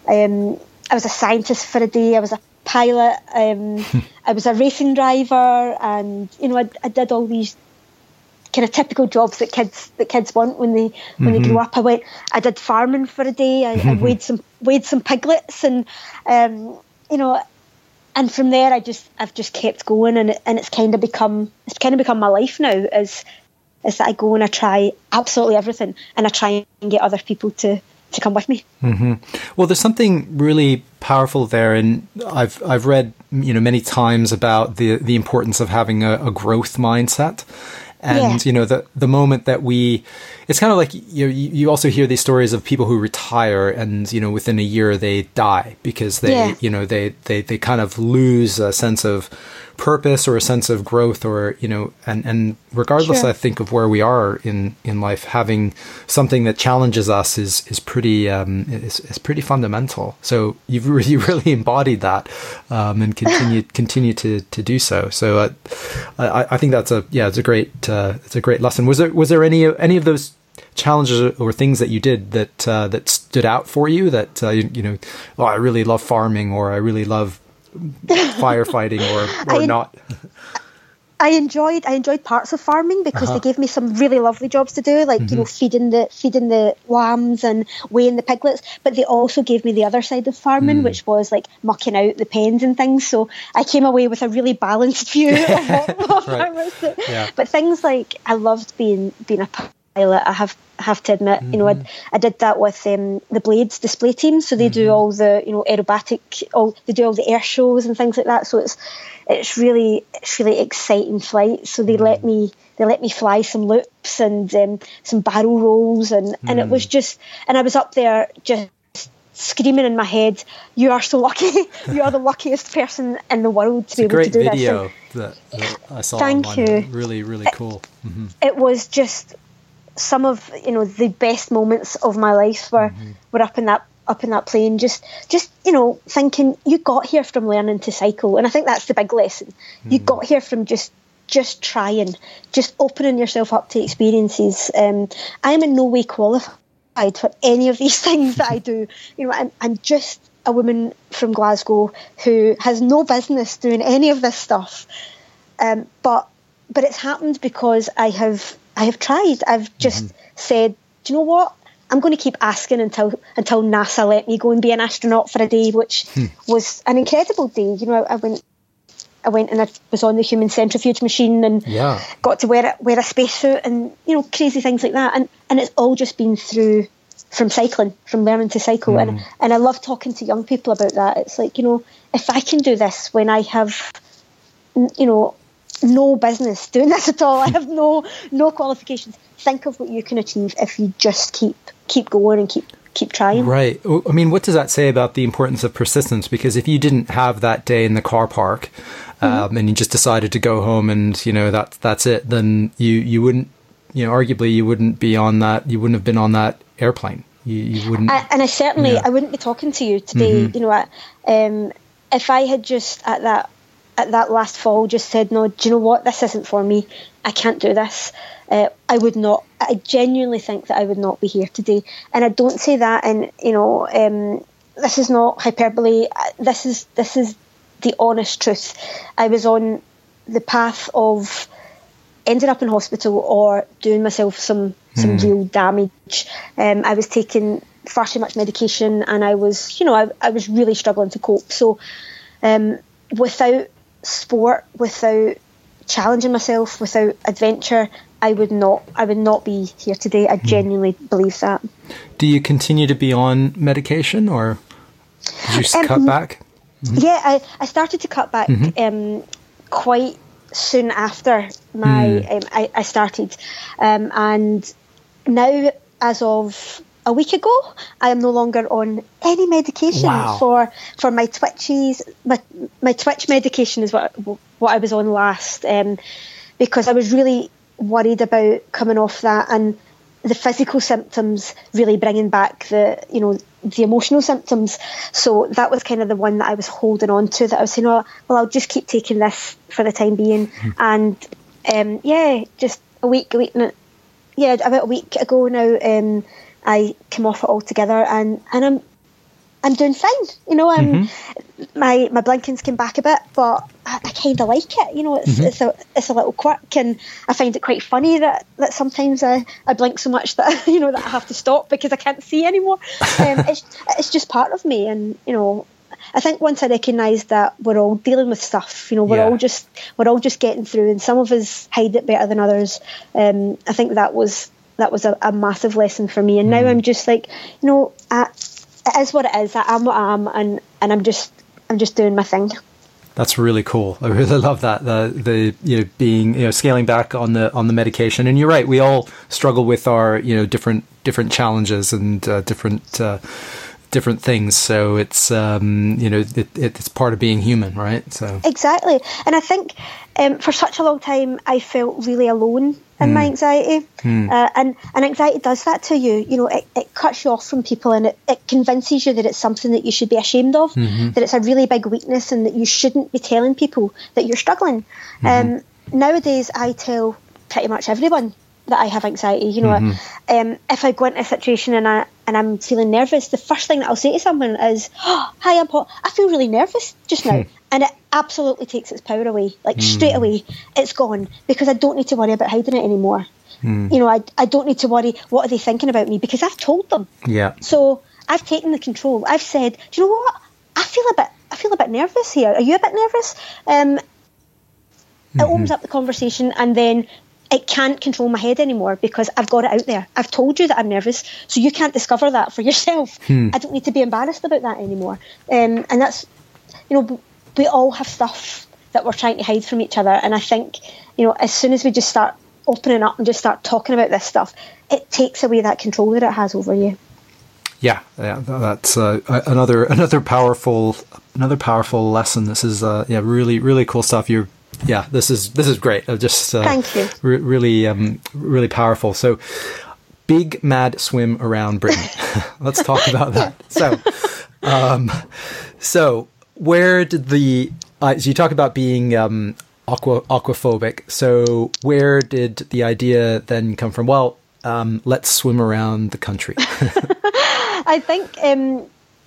um, I was a scientist for a day. I was a pilot. Um, I was a racing driver, and you know, I, I did all these kind of typical jobs that kids that kids want when they when Mm-hmm. they grow up. I went. I did farming for a day. I, I weighed some weighed some piglets, and um, you know, and from there I just I've just kept going, and it, and it's kind of become it's kind of become my life now. Is is that I go and I try absolutely everything, and I try and get other people to. to come with me. Mm-hmm. Well, there's something really powerful there, and I've I've read you know many times about the the importance of having a, a growth mindset, And, yeah. you know, the the moment that we, it's kind of like, you know, you also hear these stories of people who retire and, you know, within a year they die because they, yeah. you know, they, they, they kind of lose a sense of purpose or a sense of growth or, you know, and, and regardless, Sure. I think, of where we are in, in life, having something that challenges us is, is pretty, um, is, is pretty fundamental. So you've really, really embodied that, um, and continue, continue to, to do so. So, uh, I, I think that's a, yeah, it's a great, uh, it's a great lesson. Was there, was there any, any of those challenges or things that you did that, uh, that stood out for you that, uh, you, you know, oh, I really love farming, or I really love firefighting, or, or I, not? I enjoyed I enjoyed parts of farming because Uh-huh. they gave me some really lovely jobs to do, like, Mm-hmm. you know, feeding the feeding the lambs and weighing the piglets. But they also gave me the other side of farming, Mm. which was like mucking out the pens and things. So I came away with a really balanced view of what, what Right. farmers do. Yeah. But things like, I loved being being a pilot. I have have to admit, you know, I, I did that with um, the Blades display team. So they do all the, you know, aerobatic, all they do all the air shows and things like that. So it's it's really it's really exciting flight. So they let me they let me fly some loops and um, some barrel rolls, and and it was just, and I was up there just screaming in my head, "You are so lucky! You are the luckiest person in the world to It's be a able great to do video this." that, that I saw. Thank online. you. Really, really cool. Mm-hmm. It was just some of, you know, the best moments of my life were Mm-hmm. were up in that up in that plane, just just you know, thinking, you got here from learning to cycle, and I think that's the big lesson. You got here from just just trying, just opening yourself up to experiences. Um, I am in no way qualified for any of these things that I do. You know, I'm I'm just a woman from Glasgow who has no business doing any of this stuff. Um, but but it's happened because I have I have tried. I've just mm-hmm. said, do you know what? I'm going to keep asking until until NASA let me go and be an astronaut for a day, which hmm. was an incredible day. You know, I, I went I went and I was on the human centrifuge machine and yeah. got to wear a, wear a spacesuit and, you know, crazy things like that. And and it's all just been through from cycling, from learning to cycle. Mm. And and I love talking to young people about that. It's like, you know, if I can do this when I have, you know, no business doing this at all, I have no no qualifications. Think of what you can achieve if you just keep keep going and keep keep trying. Right. I mean, what does that say about the importance of persistence? Because if you didn't have that day in the car park, um, mm-hmm. and you just decided to go home and, you know, that's that's it, then you you wouldn't, you know, arguably you wouldn't be on that. You wouldn't have been on that airplane. You, you wouldn't. I, and I certainly yeah. I wouldn't be talking to you today. Mm-hmm. You know, I, um, if I had just at that. at that last fall just said, no, do you know what, this isn't for me, I can't do this, uh, I would not, I genuinely think that I would not be here today. And I don't say that, and, you know, um, this is not hyperbole, this is this is the honest truth. I was on the path of ending up in hospital or doing myself some, some mm. real damage. um, I was taking far too much medication, and I was, you know, I, I was really struggling to cope. So um, without sport, without challenging myself, without adventure, I would not I would not be here today. I genuinely mm. believe that. Do you continue to be on medication, or did you um, cut back? Mm-hmm. Yeah, I, I started to cut back mm-hmm. um, quite soon after my mm. um, I, I started, um, and now, as of a week ago, I am no longer on any medication wow. for for my twitches. My my twitch medication is what what I was on last, um, because I was really worried about coming off that and the physical symptoms really bringing back the, you know, the emotional symptoms. So that was kind of the one that I was holding on to, that I was saying, oh, well, I'll just keep taking this for the time being. Mm. And um, yeah, just a week, a week, yeah, about a week ago now, um, I came off it altogether, and, and I'm I'm doing fine. You know, I'm mm-hmm. my my blinkings came back a bit, but I, I kind of like it. You know, it's mm-hmm. it's a it's a little quirk, and I find it quite funny that, that sometimes I, I blink so much that you know that I have to stop because I can't see anymore. Um, it's it's just part of me, and you know, I think once I recognised that we're all dealing with stuff, you know, we're yeah. all just we're all just getting through, and some of us hide it better than others. Um, I think that was. That was a, a massive lesson for me, and mm. now I'm just like, you know, I, it is what it is. I am what I am, and, and I'm just I'm just doing my thing. That's really cool. I really love that. The the you know being you know scaling back on the on the medication. And you're right. We all struggle with our you know different different challenges and uh, different uh, different things. So it's um, you know it, it's part of being human, right? So exactly. And I think um, for such a long time I felt really alone in mm. my anxiety, mm. uh, and and anxiety does that to you. You know, it, it cuts you off from people, and it, it convinces you that it's something that you should be ashamed of, mm-hmm. that it's a really big weakness, and that you shouldn't be telling people that you're struggling. Mm-hmm. Um, nowadays, I tell pretty much everyone that I have anxiety. You know, mm-hmm. um, if I go into a situation and I and I'm feeling nervous, the first thing that I'll say to someone is, oh, "Hi, I'm Paul. I feel really nervous just now." And it absolutely takes its power away. Like mm. straight away, it's gone, because I don't need to worry about hiding it anymore. Mm. You know, I I don't need to worry, what are they thinking about me, because I've told them. Yeah. So I've taken the control. I've said, do you know what? I feel a bit I feel a bit nervous here. Are you a bit nervous? Um, mm-hmm. It opens up the conversation, and then it can't control my head anymore, because I've got it out there. I've told you that I'm nervous, so you can't discover that for yourself. Mm. I don't need to be embarrassed about that anymore. Um, and that's, you know, we all have stuff that we're trying to hide from each other. And I think, you know, as soon as we just start opening up and just start talking about this stuff, it takes away that control that it has over you. Yeah, yeah, that's uh, another another powerful another powerful lesson. This is uh, yeah, really really cool stuff. You're yeah, this is this is great. Just uh, thank you. Re- really um, really powerful. So, big mad swim around Britain. Let's talk about that. So, um, so. Where did the uh, so you talk about being um, aqua aquaphobic? So where did the idea then come from? Well, um, let's swim around the country. I think um,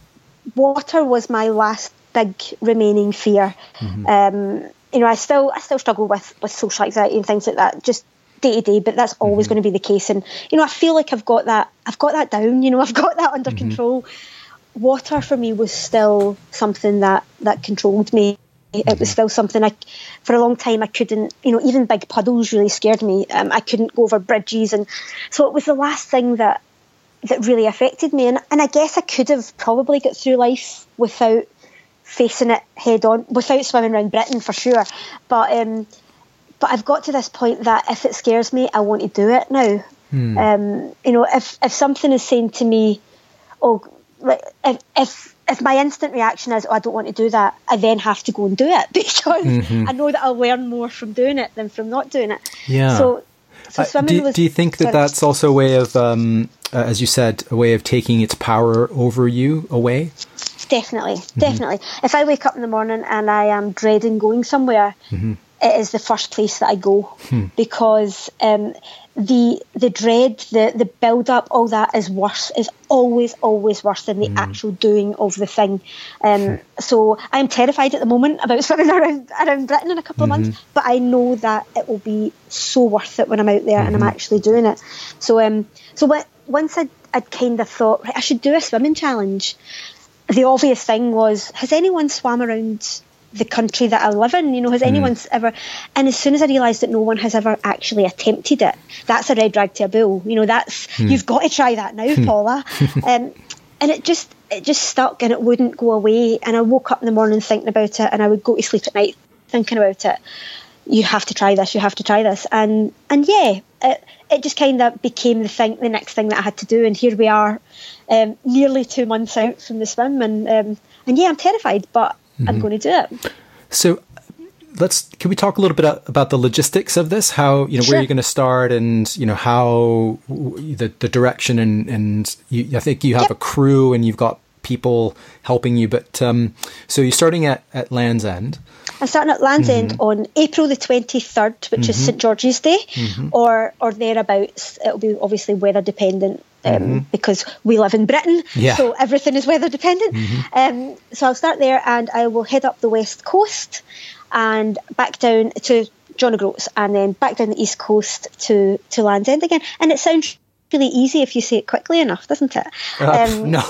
water was my last big remaining fear. Mm-hmm. Um, you know, I still I still struggle with, with social anxiety and things like that, just day to day. But that's always mm-hmm. going to be the case. And you know, I feel like I've got that I've got that down. You know, I've got that under mm-hmm. control. Water for me was still something that, that controlled me. It mm-hmm. was still something I, for a long time, I couldn't, you know, even big puddles really scared me. Um, I couldn't go over bridges. And so it was the last thing that that really affected me. And, and I guess I could have probably got through life without facing it head on, without swimming around Britain for sure. But um, but I've got to this point that if it scares me, I want to do it now. Mm. Um, you know, if, if something is saying to me, oh, like if, if if my instant reaction is, oh, I don't want to do that, I then have to go and do it, because mm-hmm. I know that I'll learn more from doing it than from not doing it. Yeah. So, so uh, swimming do, was. Do you think that that's also a way of, um, uh, as you said, a way of taking its power over you away? Definitely, mm-hmm. definitely. If I wake up in the morning and I am dreading going somewhere, mm-hmm. it is the first place that I go, hmm. because um, the the dread, the the build up, all that is worse. Is always always worse than the mm. actual doing of the thing. Um, so I'm terrified at the moment about swimming around around Britain in a couple mm-hmm. of months, but I know that it will be so worth it when I'm out there mm-hmm. and I'm actually doing it. So um, so what, once I'd, I'd kind of thought, right, I should do a swimming challenge. The obvious thing was, has anyone swam around the country that I live in? You know, has anyone mm. ever? And as soon as I realised that no one has ever actually attempted it, that's a red rag to a bull. You know, that's mm. you've got to try that now, Paula. um, and it just it just stuck, and it wouldn't go away. And I woke up in the morning thinking about it, and I would go to sleep at night thinking about it. You have to try this. You have to try this. And and yeah, it it just kind of became the thing, the next thing that I had to do. And here we are, um, nearly two months out from the swim, and um, and yeah, I'm terrified, but Mm-hmm. I'm going to do it. So let's, can we talk a little bit about the logistics of this? How, you know, sure. where you're going to start, and, you know, how the, the direction, and, and you, I think you have yep. a crew and you've got people helping you, but um, so you're starting at, at Land's End. I'm starting at Land's mm-hmm. End on April the twenty-third, which mm-hmm. is St George's Day, mm-hmm. or or thereabouts. It'll be obviously weather dependent. Um, mm-hmm. because we live in Britain, yeah. so everything is weather dependent. Mm-hmm. Um, so I'll start there, and I will head up the west coast and back down to John O'Groats, and then back down the east coast to, to Land's End again. And it sounds really easy if you say it quickly enough, doesn't it? Uh, um, no.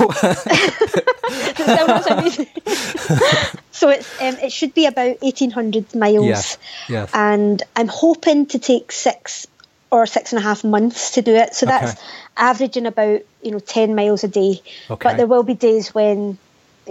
So it's um, it should be about eighteen hundred miles, yes. Yes. and I'm hoping to take six or six and a half months to do it. So that's okay. averaging about, you know, ten miles a day. Okay. But there will be days when, you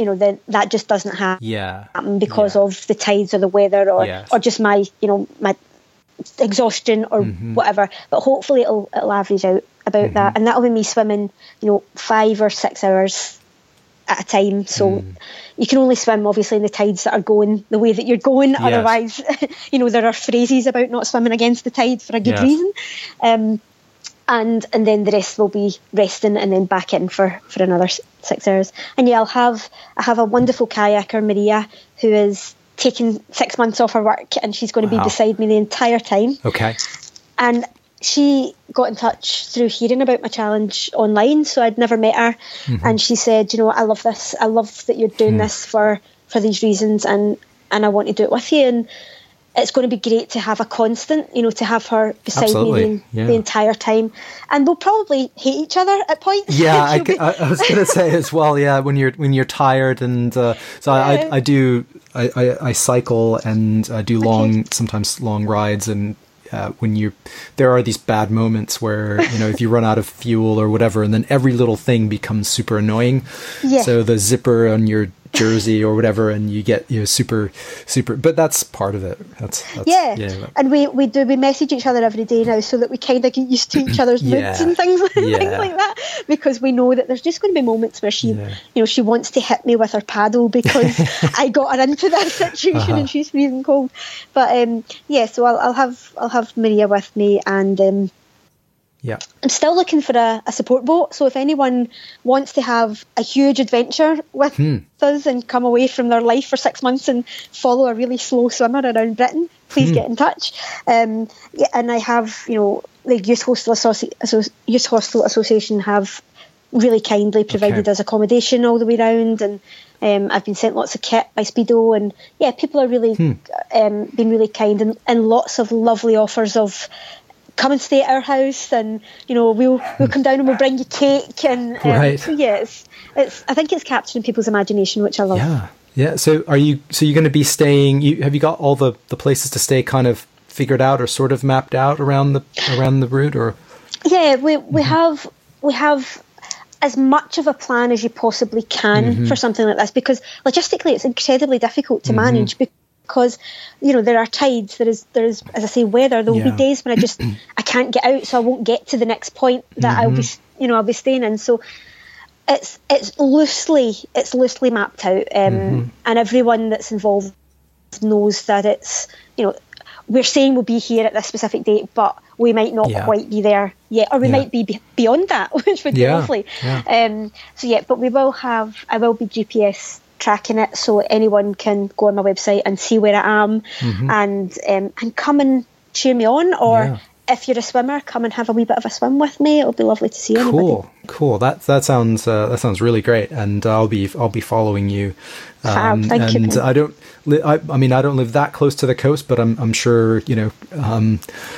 you know, then that just doesn't happen yeah. because yeah. of the tides or the weather or yes. or just my, you know, my exhaustion or mm-hmm. whatever. But hopefully it'll it'll average out about mm-hmm. that, and that'll be me swimming, you know, five or six hours at a time. So mm. you can only swim obviously in the tides that are going the way that you're going. Yes. Otherwise, you know, there are phrases about not swimming against the tide for a good yes. reason. Um, and and then the rest will be resting and then back in for, for another six hours. And yeah, I'll have I have a wonderful kayaker, Maria, who is taking six months off her work, and she's going to wow. be beside me the entire time. Okay. And she got in touch through hearing about my challenge online, so I'd never met her. Mm-hmm. And she said, you know, I love this. I love that you're doing mm. this for, for these reasons, and, and I want to do it with you. And it's going to be great to have a constant, you know, to have her beside Absolutely. me the, yeah. the entire time. And we'll probably hate each other at points. Yeah, I, be... I, I was going to say as well. Yeah, when you're when you're tired, and uh, so yeah. I, I I do I, I, I cycle and I do long okay. sometimes long rides and. Uh, when you, there are these bad moments where, you know, if you run out of fuel or whatever, and then every little thing becomes super annoying. Yeah. So the zipper on your jersey or whatever, and you get, you know, super, super, but that's part of it. That's, that's yeah. yeah that. And we, we do, we message each other every day now so that we kind of get used to each other's yeah. moods and things, yeah. things like that, because we know that there's just going to be moments where she, yeah. you know, she wants to hit me with her paddle because I got her into that situation uh-huh. and she's freezing cold. But um, yeah, so I'll, I'll have, I'll have Maria with me, and um, yeah, I'm still looking for a, a support boat. So if anyone wants to have a huge adventure with hmm. us and come away from their life for six months and follow a really slow swimmer around Britain, please hmm. get in touch. Um, yeah, and I have, you know, the Youth Hostel, Associ- Associ- Youth Hostel Association have really kindly provided okay. us accommodation all the way round, and um, I've been sent lots of kit by Speedo, and yeah, people are really hmm. um, been really kind, and, and lots of lovely offers of come and stay at our house, and you know we'll we'll come down and we'll bring you cake, and um, right. so yeah, it's, it's I think it's capturing people's imagination, which I love. Yeah, yeah. So are you? So you're going to be staying? You have you got all the, the places to stay kind of figured out or sort of mapped out around the around the route, or? Yeah, we we mm-hmm. have we have. as much of a plan as you possibly can mm-hmm. for something like this, because logistically it's incredibly difficult to mm-hmm. manage, because you know there are tides, there is there is as I say weather, there will yeah. be days when I just I can't get out, so I won't get to the next point that mm-hmm. I'll be you know I'll be staying in. So it's it's loosely it's loosely mapped out, um, mm-hmm. and everyone that's involved knows that it's you know we're saying we'll be here at this specific date, but we might not yeah. quite be there yet, or we yeah. might be be beyond that, which would be yeah. lovely. Yeah. Um, so yeah, but we will have, I will be G P S tracking it, so anyone can go on my website and see where I am, mm-hmm. and um, and come and cheer me on, or yeah. if you're a swimmer, come and have a wee bit of a swim with me. It'll be lovely to see anybody. Cool, cool. That that sounds uh, that sounds really great, and I'll be I'll be following you. Um, Fab, thank and you. I don't, li- I, I mean, I don't live that close to the coast, but I'm I'm sure you know, um,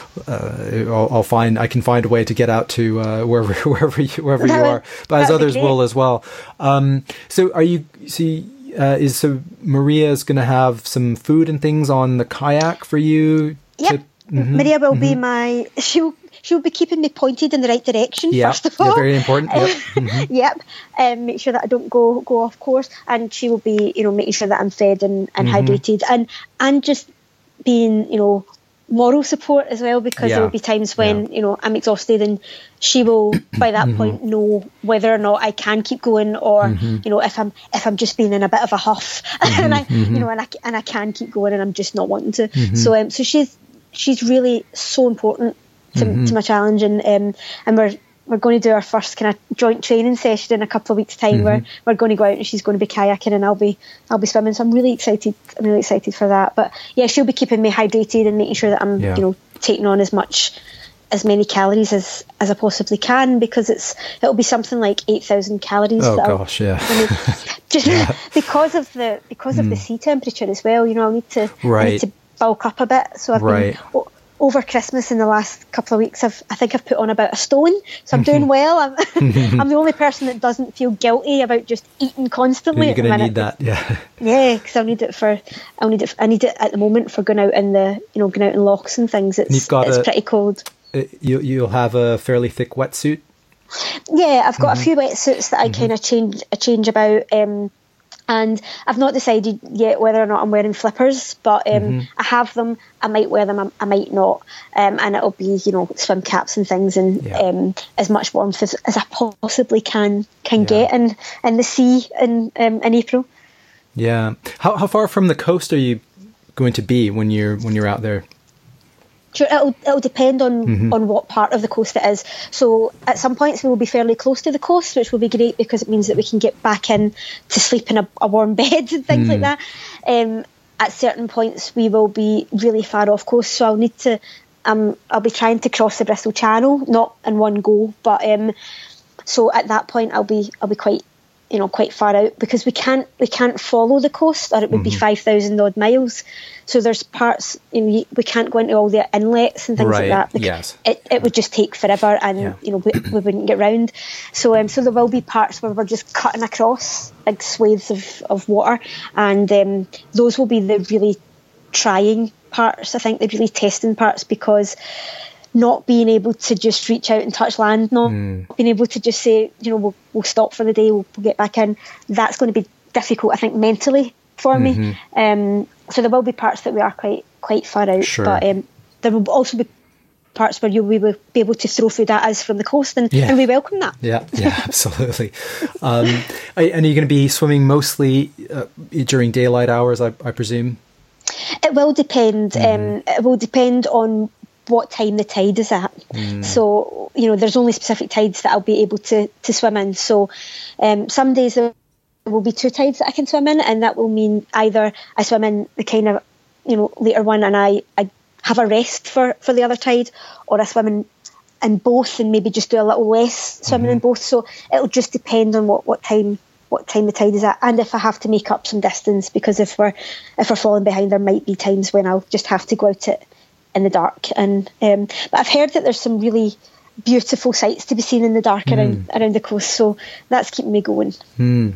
uh, I'll, I'll find I can find a way to get out to uh, wherever wherever you, wherever you are, but as others will as well. Um, so are you see? Uh, is so Maria is going to have some food and things on the kayak for you? Yep. To, mm-hmm, Maria will mm-hmm. be my she'll she'll be keeping me pointed in the right direction. Yeah, first of all, yeah, very important. Yep. Mm-hmm. yep. Um, make sure that I don't go go off course, and she will be you know making sure that I'm fed and, and mm-hmm. hydrated, and and just being you know moral support as well, because yeah. there will be times when yeah. you know I'm exhausted, and she will by that mm-hmm. point know whether or not I can keep going, or mm-hmm. you know if I'm if I'm just being in a bit of a huff mm-hmm. and I mm-hmm. you know and I and I can keep going and I'm just not wanting to. Mm-hmm. So um so she's she's really so important to, mm-hmm. to my challenge, and um and we're we're going to do our first kind of joint training session in a couple of weeks' time, mm-hmm. where we're going to go out and she's going to be kayaking and I'll be I'll be swimming. So I'm really excited. I'm really excited for that. But yeah, she'll be keeping me hydrated and making sure that I'm yeah. you know taking on as much as many calories as, as I possibly can, because it's it'll be something like eight thousand calories. Oh that gosh, I'll, yeah. I mean, just yeah. because of the because mm. of the sea temperature as well. You know, I'll need to right. I need to bulk up a bit. So I've right. been. Oh, over Christmas in the last couple of weeks, I've, I think I've put on about a stone, so I'm doing well. I'm, I'm the only person that doesn't feel guilty about just eating constantly. You're going to need that, yeah. Yeah, because I'll need it for, I'll need it. I need it at the moment for going out in the, you know, going out in lochs and things. It's, it's a, pretty cold. You you'll have a fairly thick wetsuit. Yeah, I've got mm-hmm. a few wetsuits that I mm-hmm. kind of change, I change about. Um, And I've not decided yet whether or not I'm wearing flippers, but um, mm-hmm. I have them. I might wear them, I, I might not. Um, and it'll be, you know, swim caps and things, and yeah. um, as much warmth as, as I possibly can can yeah. get in, in the sea in um, in April. Yeah. How how far from the coast are you going to be when you're when you're out there? Sure, it'll it'll depend on, mm-hmm. on what part of the coast it is. So at some points we will be fairly close to the coast, which will be great because it means that we can get back in to sleep in a, a warm bed and things mm. like that. Um, at certain points we will be really far off coast, so I'll need to um I'll be trying to cross the Bristol Channel, not in one go, but um so at that point I'll be I'll be quite you know quite far out, because we can't we can't follow the coast, or it would mm-hmm. be five thousand odd miles. So there's parts, you know, we can't go into all the inlets and things right. like that. Yes. It it would just take forever, and yeah. you know we, we wouldn't get round. So um so there will be parts where we're just cutting across big swathes of, of water, and um, those will be the really trying parts. I think the really testing parts, because not being able to just reach out and touch land, not mm. being able to just say, you know, we'll, we'll stop for the day, we'll, we'll get back in, that's going to be difficult, I think, mentally for mm-hmm. me. Um, so there will be parts that we are quite quite far out, sure. but um, there will also be parts where you we will be able to throw food at us from the coast, and, yeah. and we welcome that. Yeah, yeah, absolutely. um, and are you going to be swimming mostly uh, during daylight hours, I, I presume? It will depend. Mm. Um, it will depend on what time the tide is at. Mm. So, you know, there's only specific tides that I'll be able to, to swim in. So um, some days there will be two tides that I can swim in, and that will mean either I swim in the kind of, you know, later one and I, I have a rest for, for the other tide, or I swim in, in both and maybe just do a little less swimming mm-hmm. in both. So it'll just depend on what, what time what time the tide is at, and if I have to make up some distance, because if we're if we're falling behind, there might be times when I'll just have to go out it in the dark. And um, but I've heard that there's some really beautiful sights to be seen in the dark mm. around around the coast, so that's keeping me going. Mm.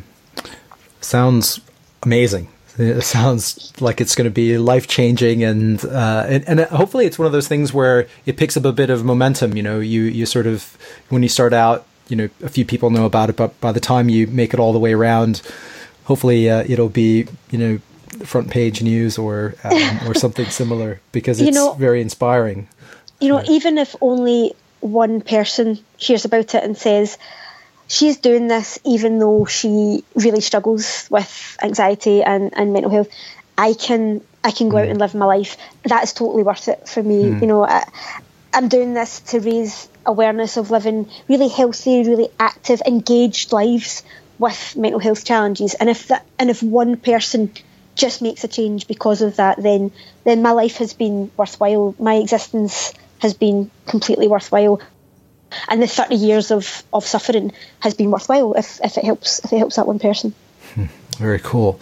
Sounds amazing. It sounds like it's going to be life changing, and, uh, and and hopefully it's one of those things where it picks up a bit of momentum. You know, you you sort of, when you start out, you know, a few people know about it, but by the time you make it all the way around, hopefully uh, it'll be, you know, front page news or um, or something similar, because it's you know, very inspiring. You know, right. Even if only one person hears about it and says she's doing this even though she really struggles with anxiety and, and mental health, I can I can go mm. out and live my life. That's totally worth it for me. Mm. You know, I, I'm doing this to raise awareness of living really healthy, really active, engaged lives with mental health challenges. And if that and if one person just makes a change because of that, then then my life has been worthwhile. My existence has been completely worthwhile, and the thirty years of, of suffering has been worthwhile if, if it helps if it helps that one person. Hmm. Very cool.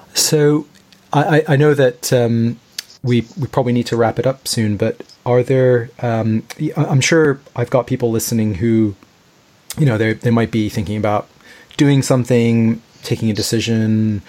So I, I know that um, we we probably need to wrap it up soon, but are there? Um, I'm sure I've got people listening who, you know, they they might be thinking about doing something, taking a decision.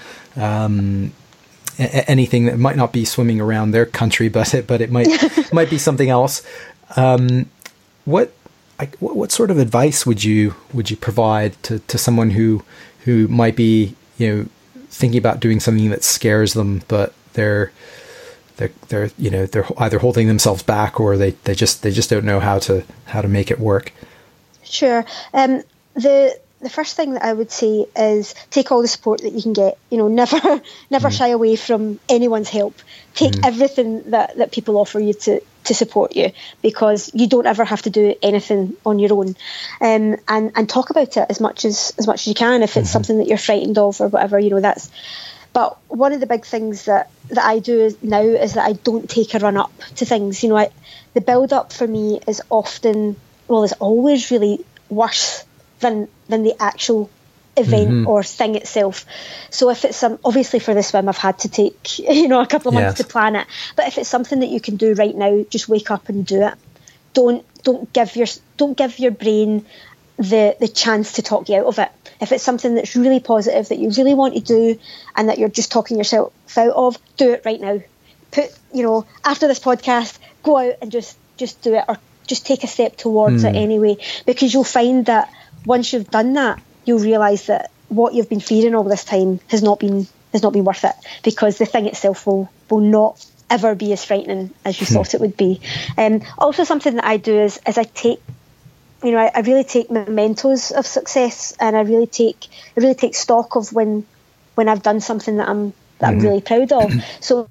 Um, anything that might not be swimming around their country, but it, but it might might be something else. Um, what, like, what what sort of advice would you would you provide to, to someone who who might be, you know, thinking about doing something that scares them, but they're they're they're you know they're either holding themselves back, or they, they just they just don't know how to how to make it work? Sure. Um, the The first thing that I would say is take all the support that you can get. You know, never never mm. shy away from anyone's help. Take mm. everything that, that people offer you to, to support you, because you don't ever have to do anything on your own. Um, and, and talk about it as much as, as much as you can. If it's mm-hmm. something that you're frightened of or whatever, you know, that's... But one of the big things that, that I do is now is that I don't take a run up to things. You know, I, the build up for me is often, well, is always really worse than than the actual event mm-hmm. or thing itself. So if it's some, obviously for the swim I've had to take, you know, a couple of months yes. to plan it. But if it's something that you can do right now, just wake up and do it. Don't don't give your don't give your brain the the chance to talk you out of it. If it's something that's really positive that you really want to do and that you're just talking yourself out of, do it right now. Put, you know, after this podcast, go out and just just do it, or just take a step towards mm. it anyway, because you'll find that once you've done that, you'll realise that what you've been fearing all this time has not been has not been worth it, because the thing itself will will not ever be as frightening as you thought it would be. Um, also, something that I do is, is I take, you know, I, I really take mementos of success, and I really take I really take stock of when when I've done something that I'm that mm-hmm. I'm really proud of. So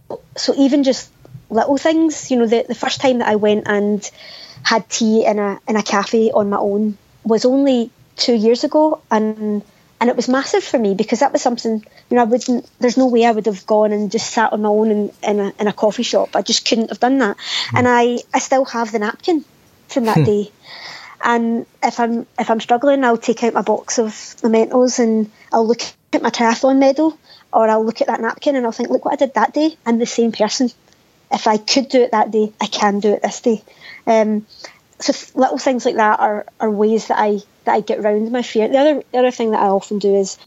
so even just little things, you know, the the first time that I went and had tea in a in a cafe on my own was only two years ago, and and it was massive for me, because that was something, you know, I wouldn't, there's no way I would have gone and just sat on my own in, in, a, in a coffee shop. I just couldn't have done that. Mm. And I, I still have the napkin from that day. And if I'm if I'm struggling, I'll take out my box of mementos and I'll look at my triathlon medal, or I'll look at that napkin and I'll think, look what I did that day. I'm the same person. If I could do it that day, I can do it this day. Um, so th- little things like that are, are ways that I that I get around my fear. The other the other thing that I often do is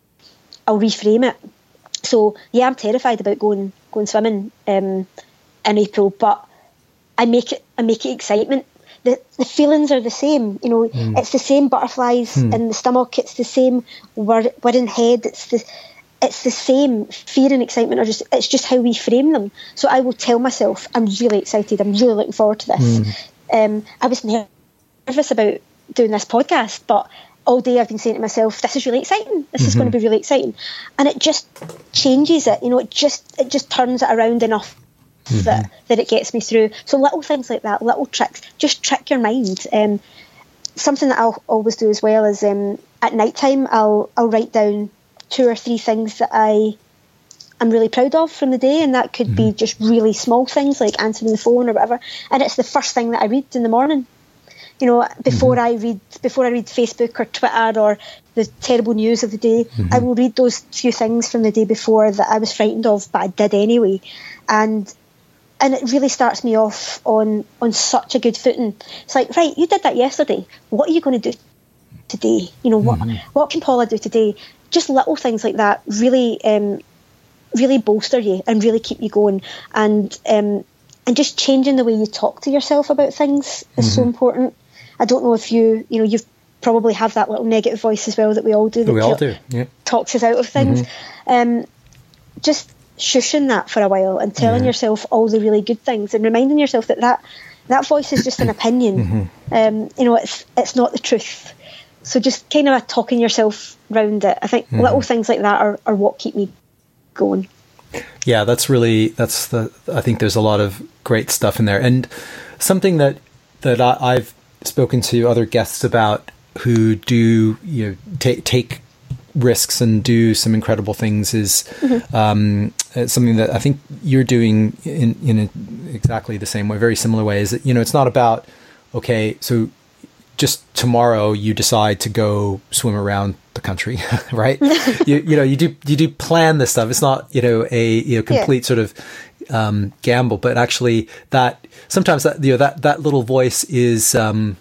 I'll reframe it. So yeah, I'm terrified about going going swimming um, in April, but I make it I make it excitement. The the feelings are the same, you know. Mm. It's the same butterflies mm. in the stomach. It's the same whir- whirring head. It's the it's the same fear and excitement. Are just it's just how we frame them. So I will tell myself, I'm really excited. I'm really looking forward to this. Mm. Um, I was nervous about doing this podcast, but all day I've been saying to myself, this is really exciting. This mm-hmm. is going to be really exciting, and it just changes it. You know, it just it just turns it around enough. Mm-hmm. That, that it gets me through. So little things like that, little tricks, just trick your mind. Um, something that I'll always do as well is um, at night time I'll I'll write down two or three things that I am really proud of from the day, and that could mm-hmm. be just really small things like answering the phone or whatever. And it's the first thing that I read in the morning. You know, before mm-hmm. I read before I read Facebook or Twitter or the terrible news of the day, mm-hmm. I will read those few things from the day before that I was frightened of, but I did anyway. And And it really starts me off on, on such a good footing. It's like, right, you did that yesterday. What are you going to do today? You know, what mm-hmm. what can Paula do today? Just little things like that really um, really bolster you and really keep you going. And um, and just changing the way you talk to yourself about things is mm-hmm. so important. I don't know if you, you know, you've probably have that little negative voice as well that we all do. That we all do, yeah. Talks us out of things. Mm-hmm. Um, just... shushing that for a while and telling mm-hmm. yourself all the really good things and reminding yourself that that, that voice is just an opinion. Mm-hmm. Um, you know, it's it's not the truth. So just kind of talking yourself round it. I think mm-hmm. little things like that are, are what keep me going. Yeah, that's really, that's the, I think there's a lot of great stuff in there. And something that, that I, I've spoken to other guests about who do, you know, take, take risks and do some incredible things is mm-hmm. um, something that I think you're doing in, in a, exactly the same way, very similar way. Is that, you know, it's not about, okay, so just tomorrow you decide to go swim around the country, right? you, you know, you do, you do plan this stuff. It's not, you know, a, you know, complete yeah. sort of um, gamble, but actually that sometimes that, you know, that, that little voice is, um,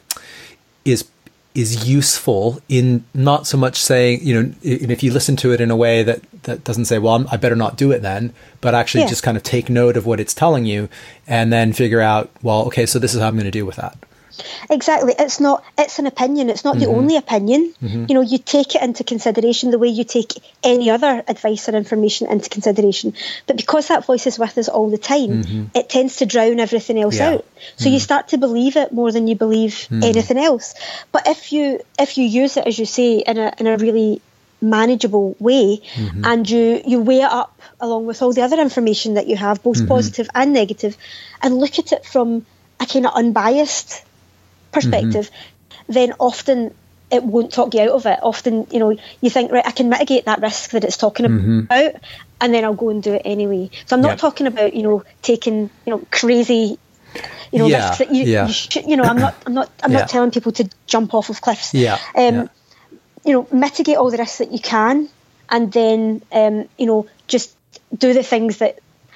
is, is useful in not so much saying, you know, if you listen to it in a way that, that doesn't say, well, I'm, I better not do it then, but actually yeah. just kind of take note of what it's telling you and then figure out, well, okay, so this is how I'm going to deal with that. Exactly. It's not, it's an opinion. It's not mm-hmm. the only opinion. Mm-hmm. You know, you take it into consideration the way you take any other advice or information into consideration. But because that voice is with us all the time, mm-hmm. it tends to drown everything else yeah. out. So mm-hmm. you start to believe it more than you believe mm-hmm. anything else. But if you if you use it, as you say, in a in a really manageable way, mm-hmm. and you, you weigh it up along with all the other information that you have, both mm-hmm. positive and negative, and look at it from a kind of unbiased perspective, mm-hmm. then often it won't talk you out of it. Often, you know, you think, right, I can mitigate that risk that it's talking mm-hmm. about, and then I'll go and do it anyway. So I'm not yep. talking about, you know, taking, you know, crazy, you know, yeah. risks that you, yeah. you should, you know, I'm not, I'm not, I'm yeah. not telling people to jump off of cliffs. Yeah. Um, yeah. You know, mitigate all the risks that you can, and then, um, you know, just do the things that.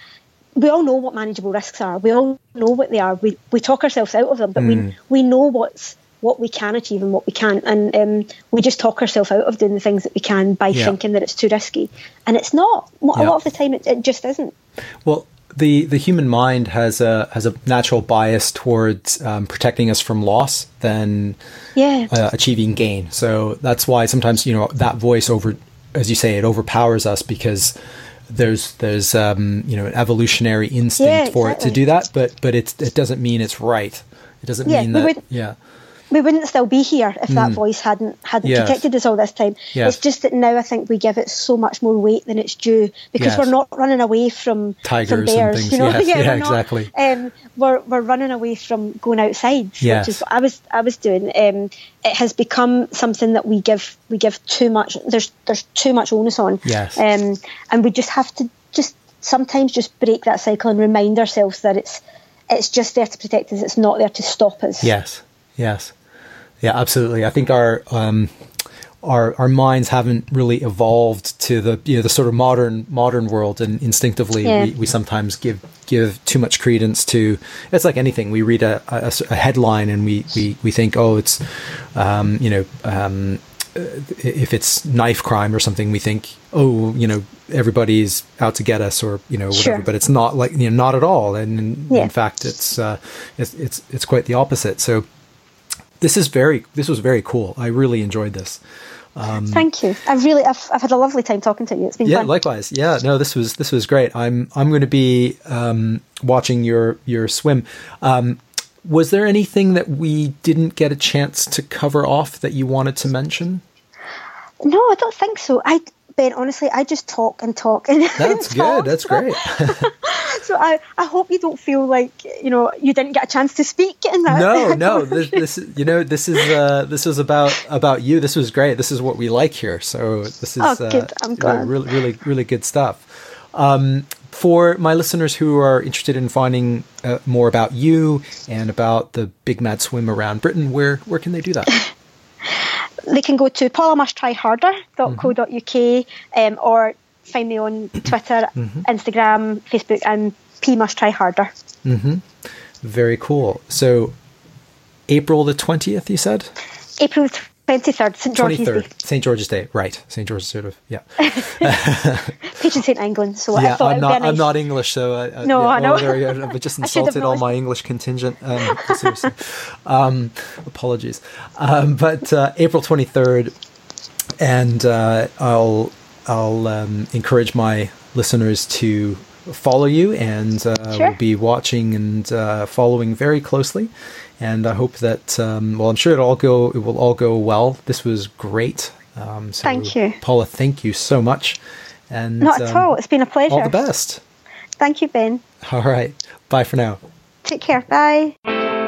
We all know what manageable risks are. We all know what they are. We we talk ourselves out of them, but mm. we we know what's what we can achieve and what we can't, and um, we just talk ourselves out of doing the things that we can by yeah. thinking that it's too risky, and it's not. A yeah. lot of the time, it, it just isn't. Well, the the human mind has a has a natural bias towards um, protecting us from loss than yeah. uh, achieving gain. So that's why sometimes, you know, that voice over, as you say, it overpowers us because there's there's um, you know, an evolutionary instinct yeah, for exactly. it to do that, but but it it doesn't mean it's right. It doesn't yeah, mean we that would, yeah. we wouldn't still be here if that voice hadn't hadn't Yes. protected us all this time. Yes. It's just that now I think we give it so much more weight than it's due because Yes. we're not running away from Tigers from and bears. things. You know, Yes. yeah, Yeah, we're not, exactly. Um, we're we're running away from going outside, Yes. which is what I was I was doing. Um, it has become something that we give we give too much. There's there's too much onus on. Yes. Um, and we just have to just sometimes just break that cycle and remind ourselves that it's it's just there to protect us. It's not there to stop us. Yes. Yes. Yeah, absolutely. I think our um, our our minds haven't really evolved to the, you know, the sort of modern modern world, and instinctively Yeah. we, we sometimes give give too much credence to. It's like anything. We read a, a, a headline and we, we, we think, oh, it's um, you know um, if it's knife crime or something, we think, oh, you know, everybody's out to get us, or, you know, whatever. Sure. But it's not like, you know, not at all. And in, Yeah. in fact, it's uh, it's it's it's quite the opposite. So. This is very. This was very cool. I really enjoyed this. Um, Thank you. I've really, I've, I've had a lovely time talking to you. It's been yeah, fun. likewise. Yeah, no, this was this was great. I'm I'm going to be um, watching your your swim. Um, was there anything that we didn't get a chance to cover off that you wanted to mention? No, I don't think so. I, Ben, honestly, I just talk and talk and That's and talk. good. That's great. So I, I hope you don't feel like, you know, you didn't get a chance to speak in that. No, no. This, this, is- you know, this is uh, this is about about you. This was great. This is what we like here. So this is Oh, good. I'm uh, glad. really, really, really good stuff. Um, for my listeners who are interested in finding uh, more about you and about the Big Mad Swim around Britain, where where can they do that? They can go to paula must try harder dot co dot uk um, or find me on Twitter, Instagram, Facebook, and P Must Try Harder. Mm-hmm. Very cool. So April the twentieth, you said? April twenty-third, St George's twenty-third, Day. Saint George's Day. Right. Saint George's sort of, yeah. Patron Saint England. So I Yeah, thought I'm it'd not. be a nice... I'm not English, so I, I, No, yeah, I know. Oh, there you go. I've just I should have insulted all known. my English contingent. Um, seriously, um, apologies. Um, but uh, April twenty-third, and uh, I'll I'll um, encourage my listeners to follow you, and uh, Sure. we'll be watching and uh, following very closely. And I hope that um, well, I'm sure it all go. It will all go well. This was great. Um, so Thank you. Paula. Thank you so much. And Not at um, all. It's been a pleasure. all the best. Thank you, Ben. All right. Bye for now. Take care. Bye.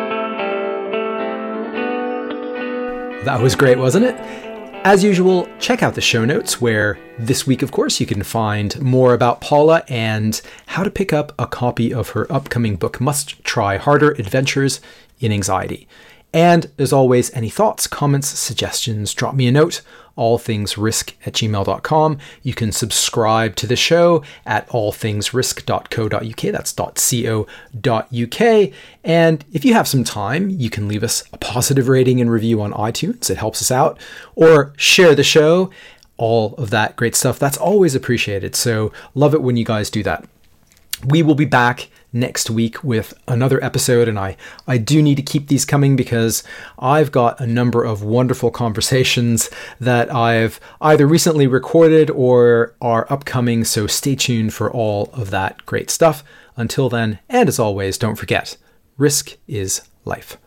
That was great, wasn't it? As usual, check out the show notes where this week, of course, you can find more about Paula and how to pick up a copy of her upcoming book, Must Try Harder Adventures in Anxiety. And as always, any thoughts, comments, suggestions, drop me a note, allthingsrisk at gmail dot com. You can subscribe to the show at allthingsrisk dot co dot uk. That's .co dot uk. And if you have some time, you can leave us a positive rating and review on iTunes. It helps us out. Or share the show. All of that great stuff. That's always appreciated. So love it when you guys do that. We will be back next week with another episode, and I, I do need to keep these coming because I've got a number of wonderful conversations that I've either recently recorded or are upcoming, so stay tuned for all of that great stuff. Until then, and as always, don't forget, risk is life.